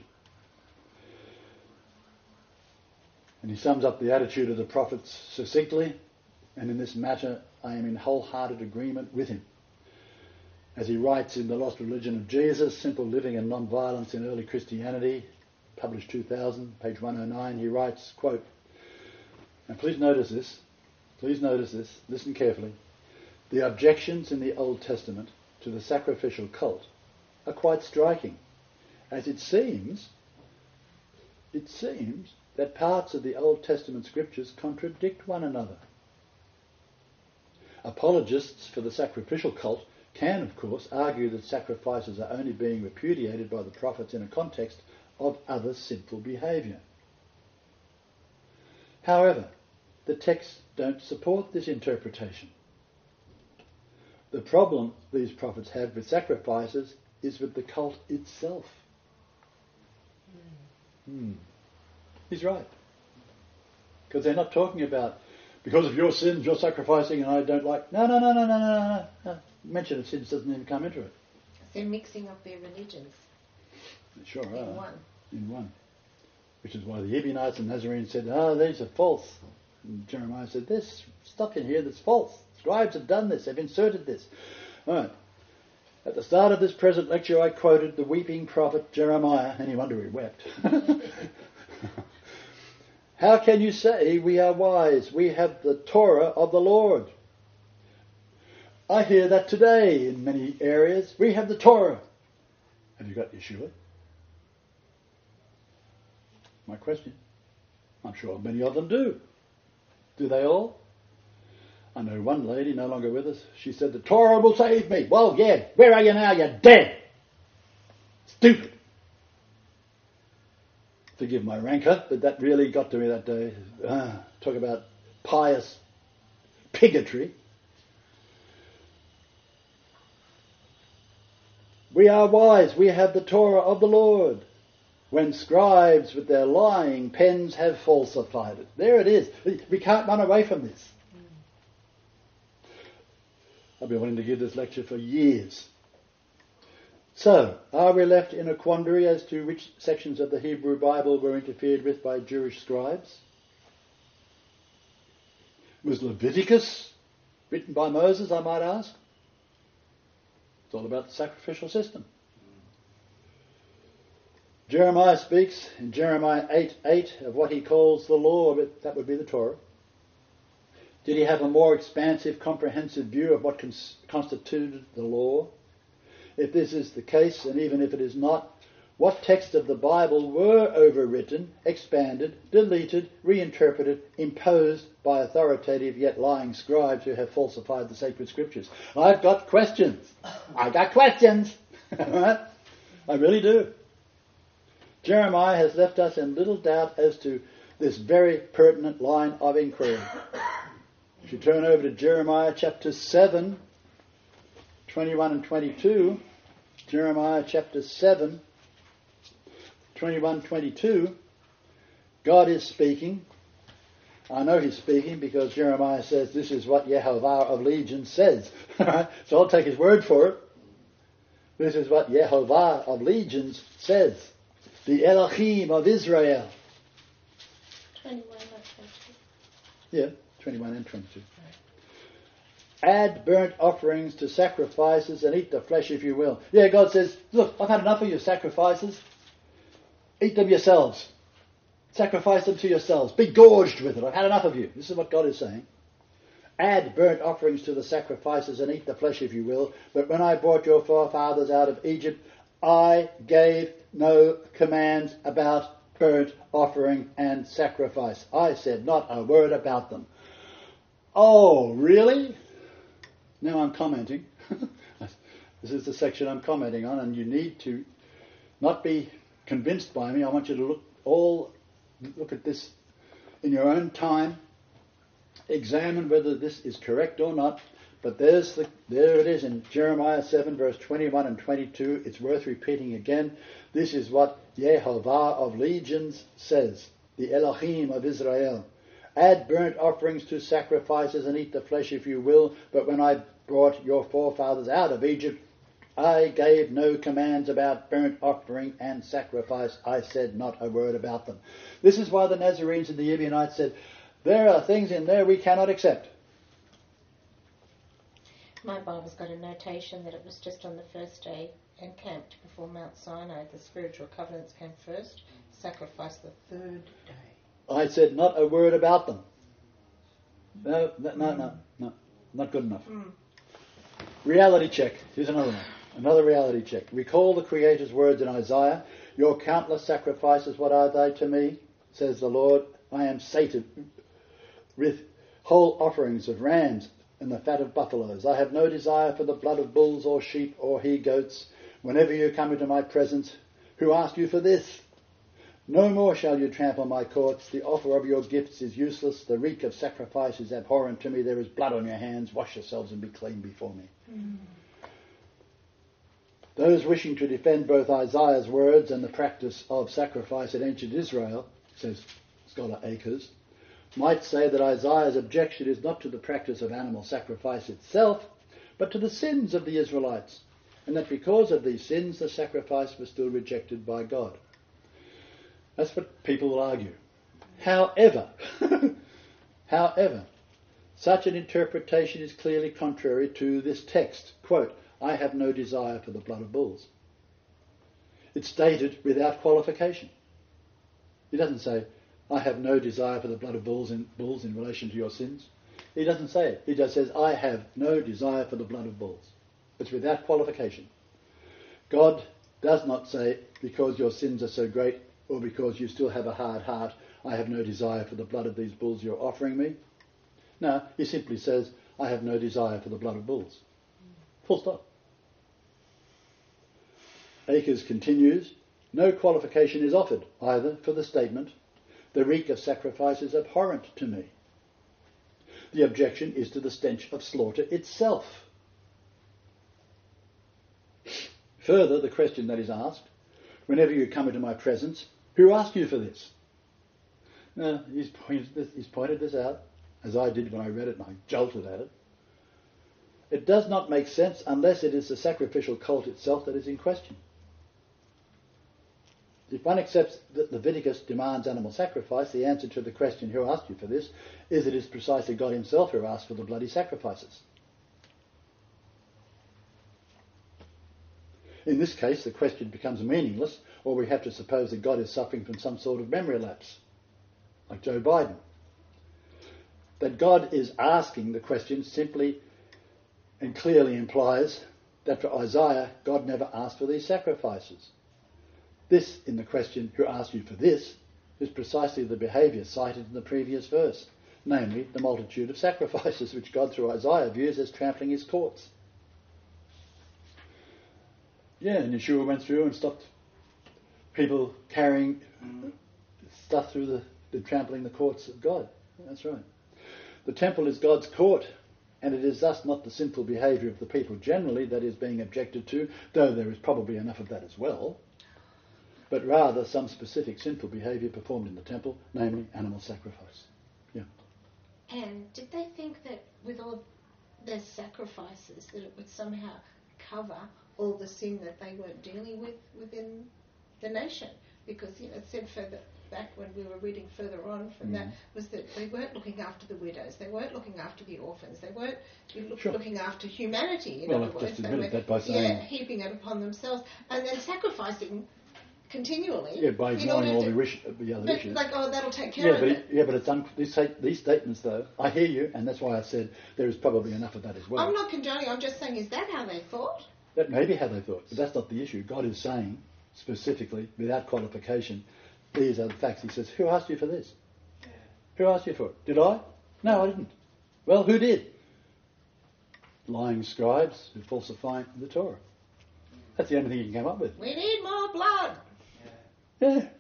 And he sums up the attitude of the prophets succinctly, and in this matter I am in wholehearted agreement with him. As he writes in The Lost Religion of Jesus, Simple Living and Non-Violence in Early Christianity, published two thousand, page one oh nine, he writes, quote, and please notice this, please notice this, listen carefully, the objections in the Old Testament to the sacrificial cult are quite striking, as it seems, it seems that parts of the Old Testament scriptures contradict one another. Apologists for the sacrificial cult can, of course, argue that sacrifices are only being repudiated by the prophets in a context of other sinful behaviour. However, the texts don't support this interpretation. The problem these prophets have with sacrifices is with the cult itself. Hmm. He's right. Because they're not talking about, because of your sins, you're sacrificing and I don't like... No, no, no, no, no, no, no, no. Mention of sins doesn't even come into it. They're mixing up their religions. They sure in are. In one. In one. Which is why the Ebionites and Nazarenes said, oh, these are false. And Jeremiah said, there's stuff in here that's false. Scribes have done this. They've inserted this. All right. At the start of this present lecture, I quoted the weeping prophet Jeremiah. Any wonder he wept. How can you say we are wise? We have the Torah of the Lord. I hear that today in many areas. We have the Torah. Have you got Yeshua? My question. I'm sure many of them do. Do they all? I know one lady, no longer with us, she said, the Torah will save me. Well, yeah, where are you now? You're dead. Stupid. Forgive my rancour, but that really got to me that day. Ah, talk about pious bigotry. We are wise, we have the Torah of the Lord. When scribes with their lying pens have falsified it. There it is. We can't run away from this. I've been wanting to give this lecture for years. So, are we left in a quandary as to which sections of the Hebrew Bible were interfered with by Jewish scribes? Was Leviticus written by Moses, I might ask? It's all about the sacrificial system. Jeremiah speaks in Jeremiah eight eight of what he calls the law, but that would be the Torah. Did he have a more expansive, comprehensive view of what cons- constituted the law? If this is the case, and even if it is not, what texts of the Bible were overwritten, expanded, deleted, reinterpreted, imposed by authoritative yet lying scribes who have falsified the sacred scriptures? I've got questions. I got questions. I really do. Jeremiah has left us in little doubt as to this very pertinent line of inquiry. If you turn over to Jeremiah chapter seven, twenty-one and twenty-two, Jeremiah chapter seven, twenty-one, twenty-two, God is speaking. I know he's speaking because Jeremiah says this is what Yehovah of Legions says. So I'll take his word for it. This is what Yehovah of Legions says. The Elohim of Israel. twenty-one and twenty-two. Yeah, twenty-one and twenty-two. Add burnt offerings to sacrifices and eat the flesh if you will. Yeah, God says, look, I've had enough of your sacrifices. Eat them yourselves. Sacrifice them to yourselves. Be gorged with it. I've had enough of you. This is what God is saying. Add burnt offerings to the sacrifices and eat the flesh if you will. But when I brought your forefathers out of Egypt, I gave no commands about burnt offering and sacrifice. I said not a word about them. Oh, really? Now I'm commenting. This is the section I'm commenting on, and you need to not be convinced by me. I want you to look all look at this in your own time. Examine whether this is correct or not. But there's the there it is in Jeremiah seven, verse twenty-one and twenty-two. It's worth repeating again. This is what Yehovah of Legions says, the Elohim of Israel. Add burnt offerings to sacrifices and eat the flesh if you will, but when I brought your forefathers out of Egypt, I gave no commands about burnt offering and sacrifice. I said not a word about them. This is why the Nazarenes and the Ebionites said, there are things in there we cannot accept. My Bible's got a notation that it was just on the first day encamped before Mount Sinai. The spiritual covenants came first, sacrifice the third day. I said not a word about them. No, no, no, no, no. Not good enough. Mm. Reality check. Here's another one. Another reality check. Recall the Creator's words in Isaiah. Your countless sacrifices, what are they to me? Says the Lord. I am sated with whole offerings of rams and the fat of buffaloes. I have no desire for the blood of bulls or sheep or he-goats. Whenever you come into my presence, who asked you for this? No more shall you trample my courts. The offer of your gifts is useless. The reek of sacrifice is abhorrent to me. There is blood on your hands. Wash yourselves and be clean before me. Mm. Those wishing to defend both Isaiah's words and the practice of sacrifice in ancient Israel, says scholar Akers, might say that Isaiah's objection is not to the practice of animal sacrifice itself, but to the sins of the Israelites, and that because of these sins the sacrifice was still rejected by God. That's what people will argue. However, however, such an interpretation is clearly contrary to this text. Quote, I have no desire for the blood of bulls. It's stated without qualification. He doesn't say, I have no desire for the blood of bulls in, bulls in relation to your sins. He doesn't say it. He just says, I have no desire for the blood of bulls. It's without qualification. God does not say, because your sins are so great, or because you still have a hard heart, I have no desire for the blood of these bulls you're offering me. No, he simply says, I have no desire for the blood of bulls. Full stop. Akers continues, no qualification is offered either for the statement, the reek of sacrifice is abhorrent to me. The objection is to the stench of slaughter itself. Further, the question that is asked, whenever you come into my presence, who asked you for this? Now, he's pointed this, he's pointed this out, as I did when I read it and I jolted at it. It does not make sense unless it is the sacrificial cult itself that is in question. If one accepts that Leviticus demands animal sacrifice, the answer to the question, who asked you for this, is it is precisely God himself who asked for the bloody sacrifices. In this case, the question becomes meaningless, or we have to suppose that God is suffering from some sort of memory lapse, like Joe Biden. That God is asking the question simply and clearly implies that for Isaiah, God never asked for these sacrifices. This, in the question, who asked you for this, is precisely the behaviour cited in the previous verse, namely the multitude of sacrifices which God through Isaiah views as trampling his courts. Yeah, and Yeshua went through and stopped people carrying stuff through the, the trampling the courts of God. That's right. The temple is God's court, and it is thus not the sinful behaviour of the people generally that is being objected to, though there is probably enough of that as well. but rather some specific sinful behaviour performed in the temple, namely animal sacrifice. Yeah. And did they think that with all their sacrifices that it would somehow cover all the sin that they weren't dealing with within the nation? Because, you know, it said further back when we were reading further on from Mm. that was that they weren't looking after the widows, they weren't looking after the orphans, they weren't look, Sure. looking after humanity. In Well, other I've words, just they admitted were that by saying- yeah, heaping it upon themselves and then sacrificing continually. Yeah, by in ignoring order all to- the, wish, the other but issues. like, oh, that'll take care Yeah, of but it. it, yeah, but it's un- these, sta- these statements, though, I hear you, and that's why I said there is probably enough of that as well. I'm not condoning, I'm just saying, is that how they thought? That may be how they thought, but that's not the issue. God is saying, specifically, without qualification, these are the facts. He says, who asked you for this? Yeah. Who asked you for it? Did I? No, I didn't. Well, who did? Lying scribes who falsify the Torah. That's the only thing you can come up with. We need more blood. Yeah. Yeah.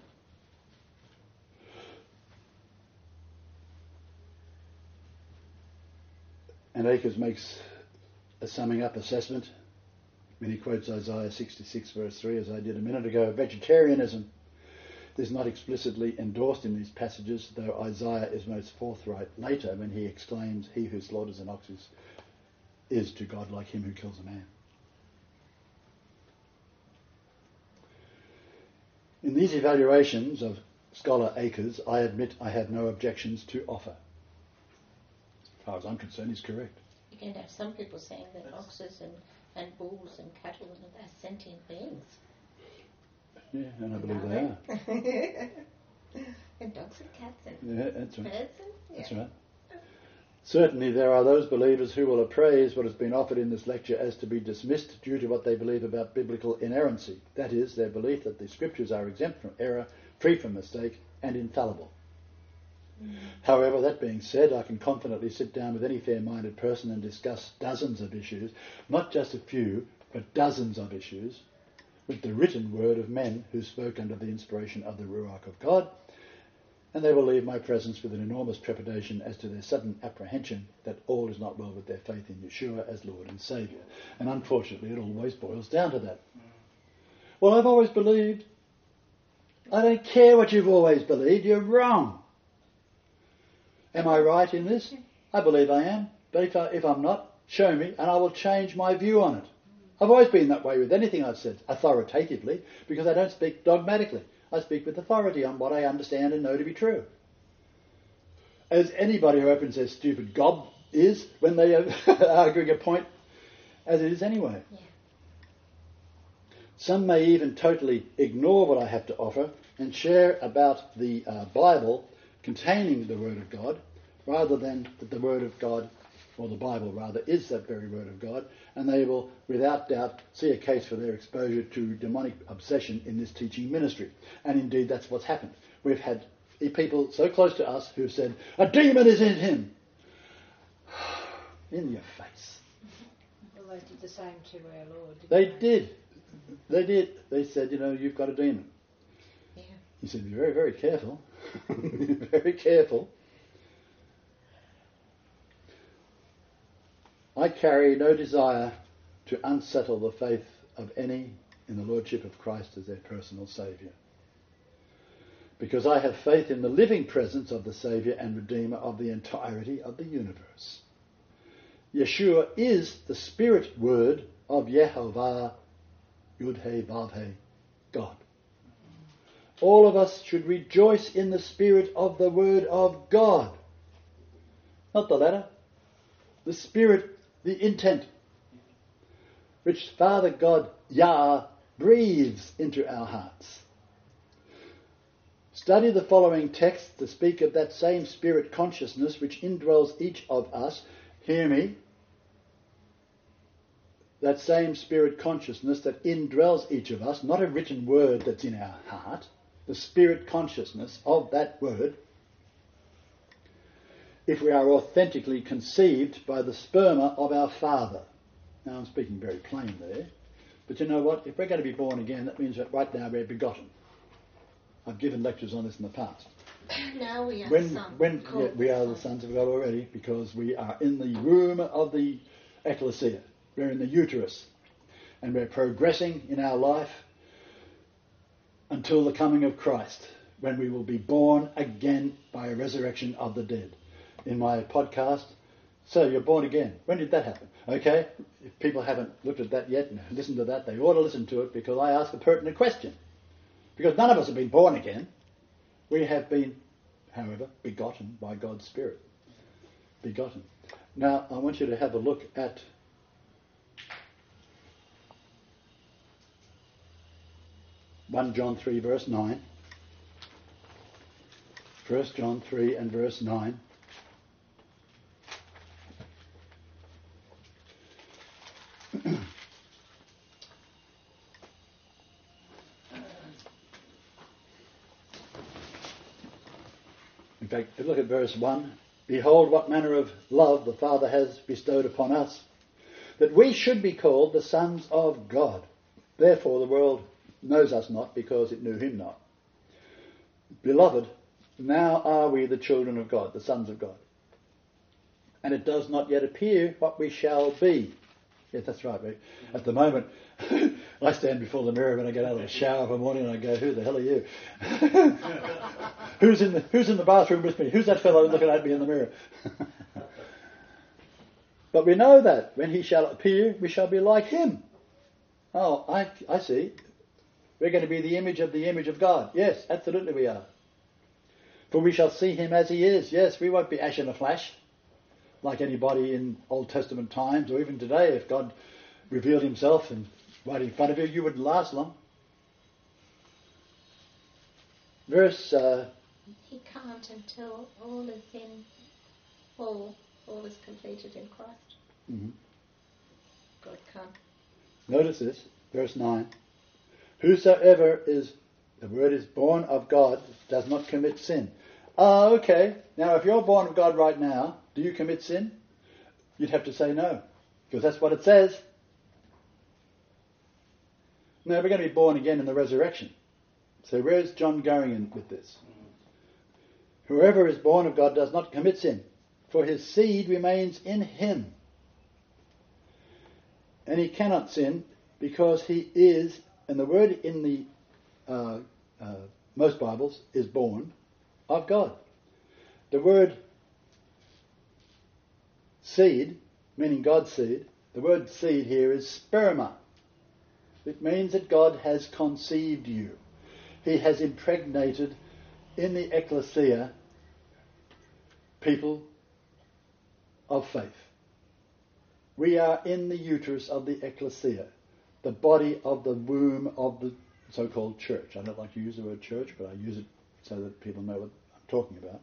And Akers makes a summing up assessment when he quotes Isaiah sixty-six verse three, as I did a minute ago. Vegetarianism is not explicitly endorsed in these passages, though Isaiah is most forthright later when he exclaims, he who slaughters an ox is, is to God like him who kills a man. In these evaluations of Scholar Akers, I admit I have no objections to offer. As far as I'm concerned, he's correct. You can have some people saying that oxes and, and bulls and cattle are sentient beings. Yeah, and I believe they are. And dogs and cats and Yeah, that's right. birds and... Yeah. That's right. Certainly there are those believers who will appraise what has been offered in this lecture as to be dismissed due to what they believe about biblical inerrancy. That is, their belief that the scriptures are exempt from error, free from mistake, and infallible. Mm. However, that being said, I can confidently sit down with any fair-minded person and discuss dozens of issues, not just a few, but dozens of issues, with the written word of men who spoke under the inspiration of the Ruach of God, and they will leave my presence with an enormous trepidation as to their sudden apprehension that all is not well with their faith in Yeshua as Lord and Saviour. And unfortunately, it always boils down to that. Well, I've always believed. I don't care what you've always believed, you're wrong. Am I right in this? I believe I am, but if, I, if I'm not, show me and I will change my view on it. I've always been that way with anything I've said, authoritatively, because I don't speak dogmatically. I speak with authority on what I understand and know to be true. As anybody who opens their stupid gob is when they are arguing a point, as it is anyway. Yeah. Some may even totally ignore what I have to offer and share about the uh, Bible containing the Word of God, rather than that the Word of God, or the Bible rather, is that very Word of God, and they will, without doubt, see a case for their exposure to demonic obsession in this teaching ministry. And indeed, that's what's happened. We've had people so close to us who've said, a demon is in him. In your face. Well, they did the same to our Lord, didn't They they? did. They did. They said, you know, you've got a demon. Yeah. He said, be very, very careful. Very careful. I carry no desire to unsettle the faith of any in the Lordship of Christ as their personal Saviour, because I have faith in the living presence of the Saviour and Redeemer of the entirety of the universe. Yeshua is the Spirit Word of Yehovah, Yud-He, Vav-He, God. All of us should rejoice in the Spirit of the Word of God. Not the letter. The Spirit, the intent, which Father God, Yah, breathes into our hearts. Study the following text to speak of that same Spirit consciousness which indwells each of us. Hear me. That same Spirit consciousness that indwells each of us, not a written word that's in our heart, the Spirit consciousness of that word, if we are authentically conceived by the sperma of our Father. Now I'm speaking very plain there, but you know what? If we're going to be born again, that means that right now we're begotten. I've given lectures on this in the past. Now we are When, sons. when Called yeah, we are the sons. sons of God already, because we are in the womb of the ecclesia. We're in the uterus, and we're progressing in our life until the coming of Christ, when we will be born again by a resurrection of the dead. In my podcast, so you're born again. When did that happen? Okay, if people haven't looked at that yet and listened to that, they ought to listen to it, because I ask a pertinent question. Because none of us have been born again. We have been, however, begotten by God's Spirit. Begotten. Now, I want you to have a look at First John three verse nine. First John three and verse nine. In fact, if you look at verse one, behold what manner of love the Father has bestowed upon us, that we should be called the sons of God. Therefore the world knows us not, because it knew him not. Beloved, now are we the children of God, the sons of God. And it does not yet appear what we shall be. Yes, that's right, Rick. At the moment, I stand before the mirror when I get out of the shower for the morning and I go, who the hell are you? who's in the Who's in the bathroom with me? Who's that fellow looking at me in the mirror? But we know that when he shall appear, we shall be like him. Oh, I, I see. We're going to be the image of the image of God. Yes, absolutely we are. For we shall see him as he is. Yes, we won't be ash in a flash, like anybody in Old Testament times, or even today. If God revealed himself and right in front of you, you wouldn't last long. Verse... Uh, he can't until all is in all, all is completed in Christ. Mm-hmm. God can't. Notice this, verse nine. Whosoever is, the word is born of God, does not commit sin. Ah, okay. Now, if you're born of God right now, do you commit sin? You'd have to say no, because that's what it says. No, we're going to be born again in the resurrection. So where's John going in with this? Whoever is born of God does not commit sin, for his seed remains in him. And he cannot sin because he is, and the word in the uh, uh, most Bibles is born of God. The word seed, meaning God's seed, the word seed here is sperma. It means that God has conceived you. He has impregnated in the ecclesia people of faith. We are in the uterus of the ecclesia, the body of the womb of the so-called church. I don't like to use the word church, but I use it so that people know what I'm talking about.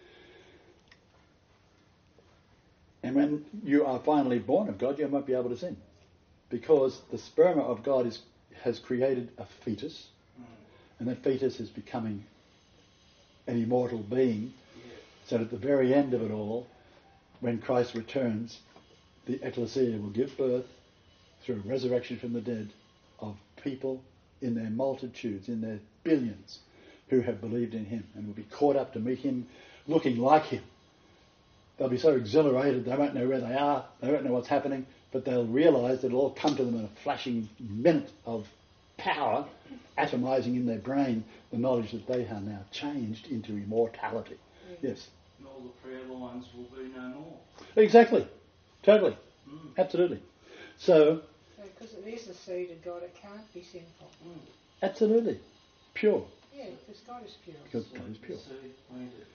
And when you are finally born of God, you won't be able to sin, because the sperma of God is, has created a fetus, and that fetus is becoming an immortal being, so that at the very end of it all, when Christ returns, the ecclesia will give birth through a resurrection from the dead of people in their multitudes, in their billions, who have believed in him and will be caught up to meet him looking like him. They'll be so exhilarated, they won't know where they are, they won't know what's happening, but they'll realise that it'll all come to them in a flashing minute of power, atomizing in their brain the knowledge that they are now changed into immortality. Yeah. Yes? And all the prayer lines will be no more. Exactly. Totally. Mm. Absolutely. So... Because it is the seed of God, it can't be sinful. Mm. Absolutely. Pure. Yeah, because God is pure. Because God is pure. See, planted.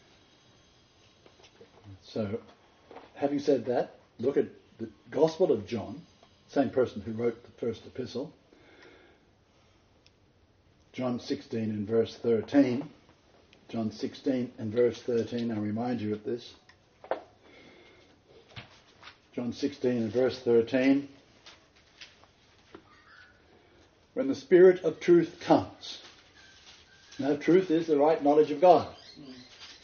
So, having said that, look at the Gospel of John, same person who wrote the first epistle. John sixteen and verse thirteen. John sixteen and verse thirteen, I'll remind you of this. John sixteen and verse thirteen. When the Spirit of truth comes. Now, truth is the right knowledge of God. Mm.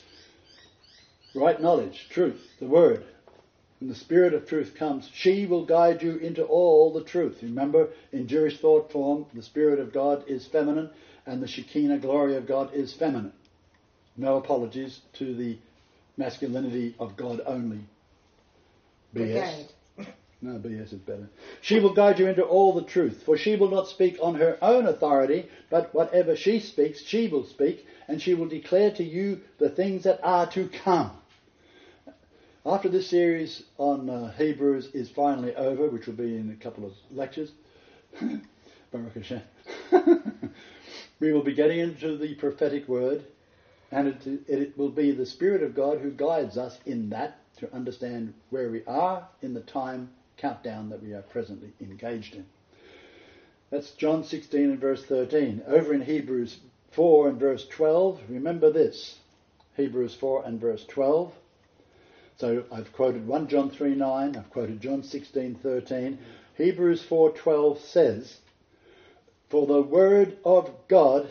Right knowledge, truth, the Word. When the Spirit of truth comes, she will guide you into all the truth. Remember, in Jewish thought form, the Spirit of God is feminine and the Shekinah glory of God is feminine. No apologies to the masculinity of God only. B S. No, B S is better. She will guide you into all the truth, for she will not speak on her own authority, but whatever she speaks, she will speak, and she will declare to you the things that are to come. After this series on uh, Hebrews is finally over, which will be in a couple of lectures, Baruch Hashem, we will be getting into the prophetic word, and it, it will be the Spirit of God who guides us in that to understand where we are in the time countdown that we are presently engaged in. That's John sixteen and verse thirteen. Over in Hebrews four and verse twelve, remember this. Hebrews four and verse twelve. So I've quoted First John three nine, I've quoted John sixteen thirteen. Hebrews four twelve says, "For the word of God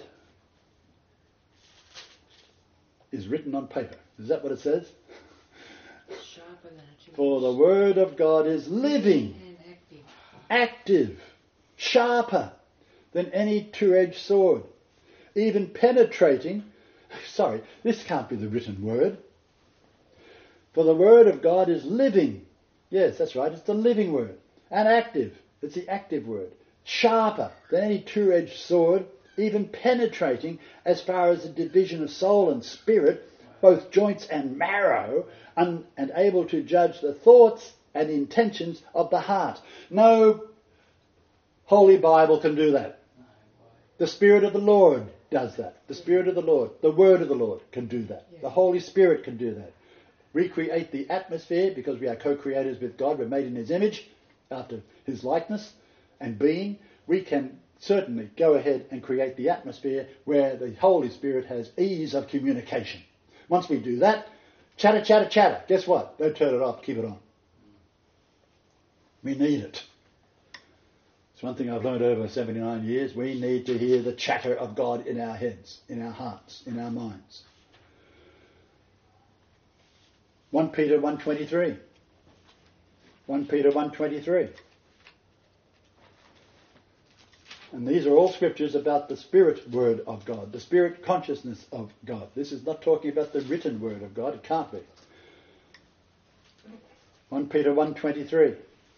is written on paper." Is that what it says? Sharper than a two-edged For the word of God is living, and active. active, sharper than any two-edged sword, even penetrating. Sorry, this can't be the written word. For the word of God is living. Yes, that's right, it's the living word. And active. It's the active word. Sharper than any two-edged sword, even penetrating as far as the division of soul and spirit, both joints and marrow, and, and able to judge the thoughts and intentions of the heart. No Holy Bible can do that. The Spirit of the Lord does that. The Spirit of the Lord, the Word of the Lord can do that. The Holy Spirit can do that. Recreate the atmosphere, because we are co-creators with God. We're made in His image, after His likeness and being. We can certainly go ahead and create the atmosphere where the Holy Spirit has ease of communication. Once we do that, chatter, chatter, chatter. Guess what? Don't turn it off, keep it on. We need it. It's one thing I've learned over seventy-nine years. We need to hear the chatter of God in our heads, in our hearts, in our minds. First Peter one twenty-three. First Peter one twenty-three. And these are all scriptures about the Spirit word of God, the Spirit consciousness of God. This is not talking about the written word of God. It can't be. First Peter one twenty-three.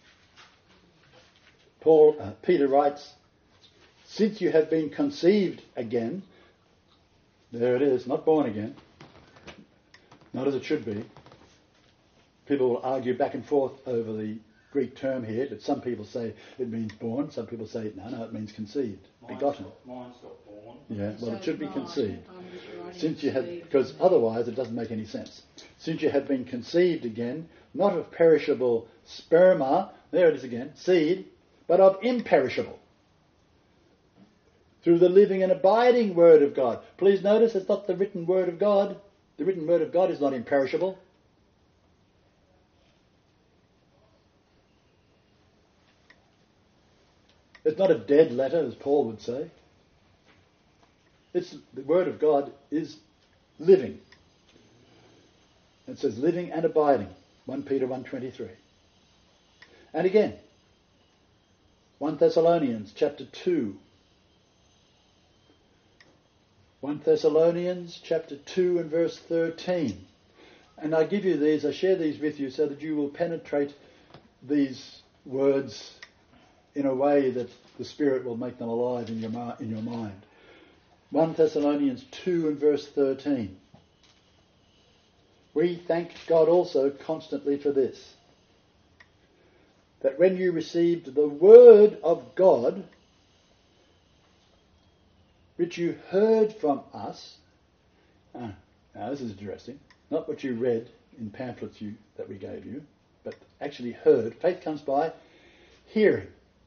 Paul, uh, Peter writes, "Since you have been conceived again," there it is, not born again, not as it should be. People will argue back and forth over the Greek term here, but some people say it means born, some people say, no, no, it means conceived, Mine's begotten. got, mine's got born. Yeah, well, So it should be mine, conceived. I'm just writing Since you have, conceived because and otherwise it doesn't make any sense. Since you have been conceived again, not of perishable sperma, there it is again, seed, but of imperishable, through the living and abiding word of God. Please notice it's not the written word of God. The written word of God is not imperishable. It's not a dead letter, as Paul would say. It's the word of God is living. It says living and abiding. First Peter one twenty-three. And again, First Thessalonians chapter two. First Thessalonians chapter two and verse thirteen. And I give you these, I share these with you so that you will penetrate these words in a way that the Spirit will make them alive in your, in your mind. First Thessalonians two and verse thirteen. We thank God also constantly for this, that when you received the word of God, which you heard from us, ah, now this is interesting, not what you read in pamphlets you, that we gave you, but actually heard. Faith comes by hearing.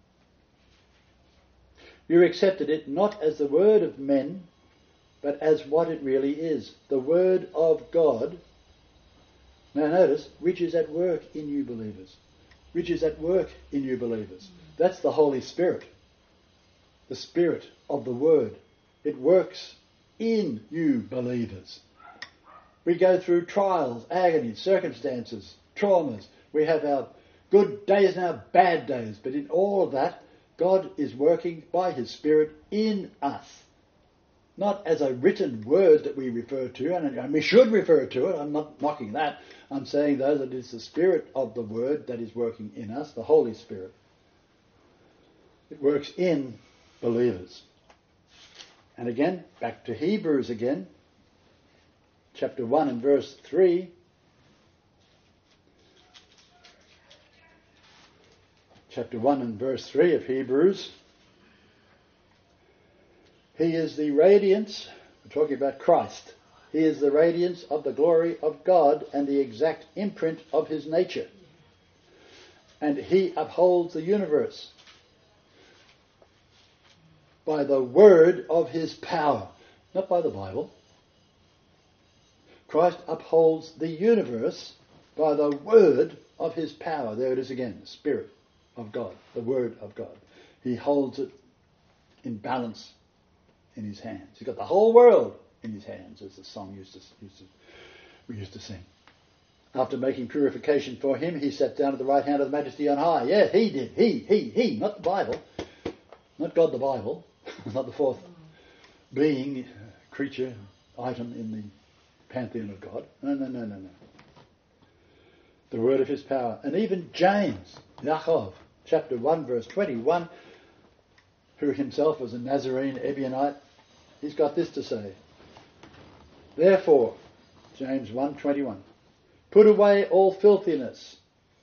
You accepted it not as the word of men, but as what it really is, the word of God. Now notice, which is at work in you believers. Which is at work in you believers. That's the Holy Spirit. The Spirit of the Word. It works in you believers. We go through trials, agonies, circumstances, traumas. We have our good days and our bad days. But in all of that, God is working by His Spirit in us. not as a written word that we refer to, and, and we should refer to it. I'm not knocking that. I'm saying, though, that it's the Spirit of the Word that is working in us, the Holy Spirit. It works in believers. And again, back to Hebrews again, chapter one and verse three. Chapter one and verse three of Hebrews. He is the radiance, we're talking about Christ. He is the radiance of the glory of God and the exact imprint of his nature. And he upholds the universe by the word of his power, not by the Bible. Christ upholds the universe by the word of his power. There it is again, the Spirit of God, the word of God. He holds it in balance in his hands. He's got the whole world in his hands, as the song used to, used to we used to sing. After making purification for him, he sat down at the right hand of the Majesty on high. Yeah, he did. He, he, he, not the Bible. Not God the Bible. Not the fourth being, creature, item in the pantheon of God. No, no, no, no, no. The word of his power. And even James, Yaakov, chapter one, verse twenty-one, who himself was a Nazarene Ebionite, he's got this to say. Therefore, James one twenty-one, put away all filthiness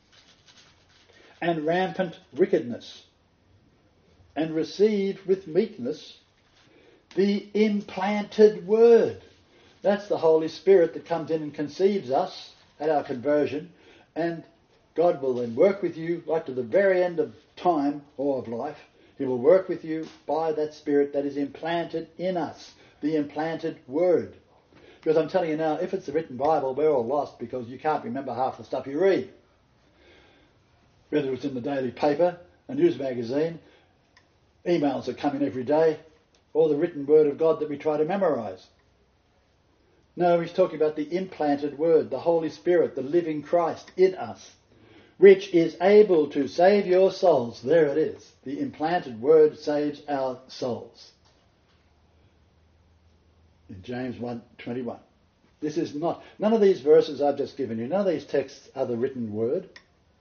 and rampant wickedness, and receive with meekness the implanted word. That's the Holy Spirit that comes in and conceives us at our conversion, and God will then work with you right to the very end of time or of life. He will work with you by that Spirit that is implanted in us, the implanted word. Because I'm telling you now, if it's the written Bible, we're all lost because you can't remember half the stuff you read. Whether it's in the daily paper, a news magazine, emails that come in every day, or the written word of God that we try to memorize. No, he's talking about the implanted word, the Holy Spirit, the living Christ in us, which is able to save your souls. There it is. The implanted word saves our souls. In James one twenty-one. This is not, none of these verses I've just given you, none of these texts are the written word.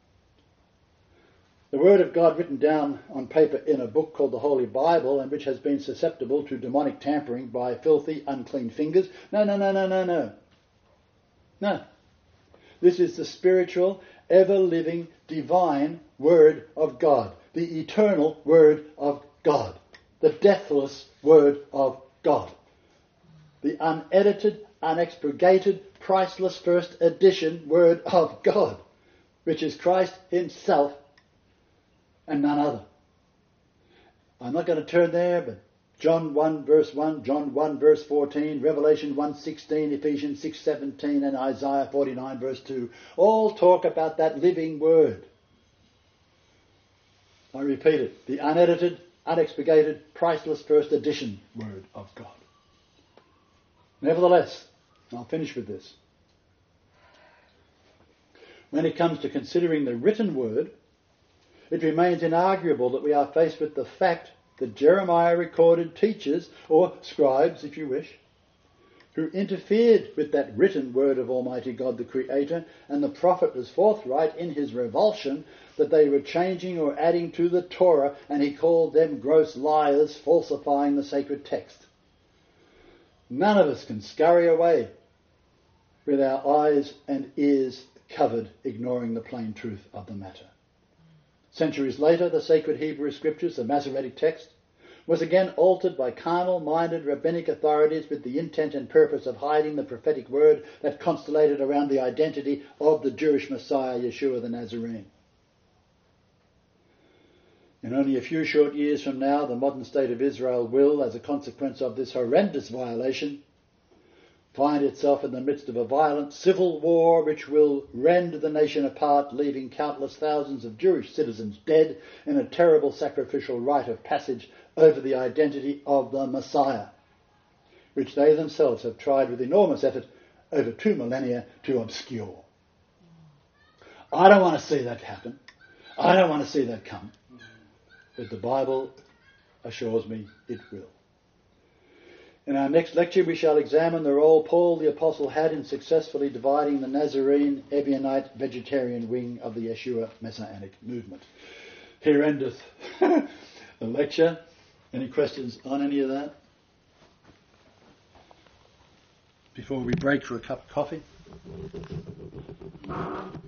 The word of God written down on paper in a book called the Holy Bible, and which has been susceptible to demonic tampering by filthy, unclean fingers. No, no, no, no, no, no. No. This is the spiritual, ever-living, divine Word of God. The eternal Word of God. The deathless Word of God. The unedited, unexpurgated, priceless first edition Word of God, which is Christ himself and none other. I'm not going to turn there, but John one verse one, John one verse fourteen, Revelation one sixteen, Ephesians six seventeen, and Isaiah forty-nine verse two all talk about that living word. I repeat it, the unedited, unexpurgated, priceless first edition Word of God. Nevertheless, I'll finish with this. When it comes to considering the written word, it remains inarguable that we are faced with the fact that Jeremiah recorded teachers, or scribes if you wish, who interfered with that written word of Almighty God the Creator, and the prophet was forthright in his revulsion that they were changing or adding to the Torah, and he called them gross liars, falsifying the sacred text. None of us can scurry away with our eyes and ears covered, ignoring the plain truth of the matter. Centuries later, the sacred Hebrew scriptures, the Masoretic text, was again altered by carnal-minded rabbinic authorities with the intent and purpose of hiding the prophetic word that constellated around the identity of the Jewish Messiah, Yeshua the Nazarene. In only a few short years from now, the modern state of Israel will, as a consequence of this horrendous violation, find itself in the midst of a violent civil war which will rend the nation apart, leaving countless thousands of Jewish citizens dead in a terrible sacrificial rite of passage over the identity of the Messiah, which they themselves have tried with enormous effort over two millennia to obscure. I don't want to see that happen. I don't want to see that come. But the Bible assures me it will. In our next lecture we shall examine the role Paul the Apostle had in successfully dividing the Nazarene, Ebionite, vegetarian wing of the Yeshua Messianic movement. Here endeth the lecture. Any questions on any of that? Before we break for a cup of coffee?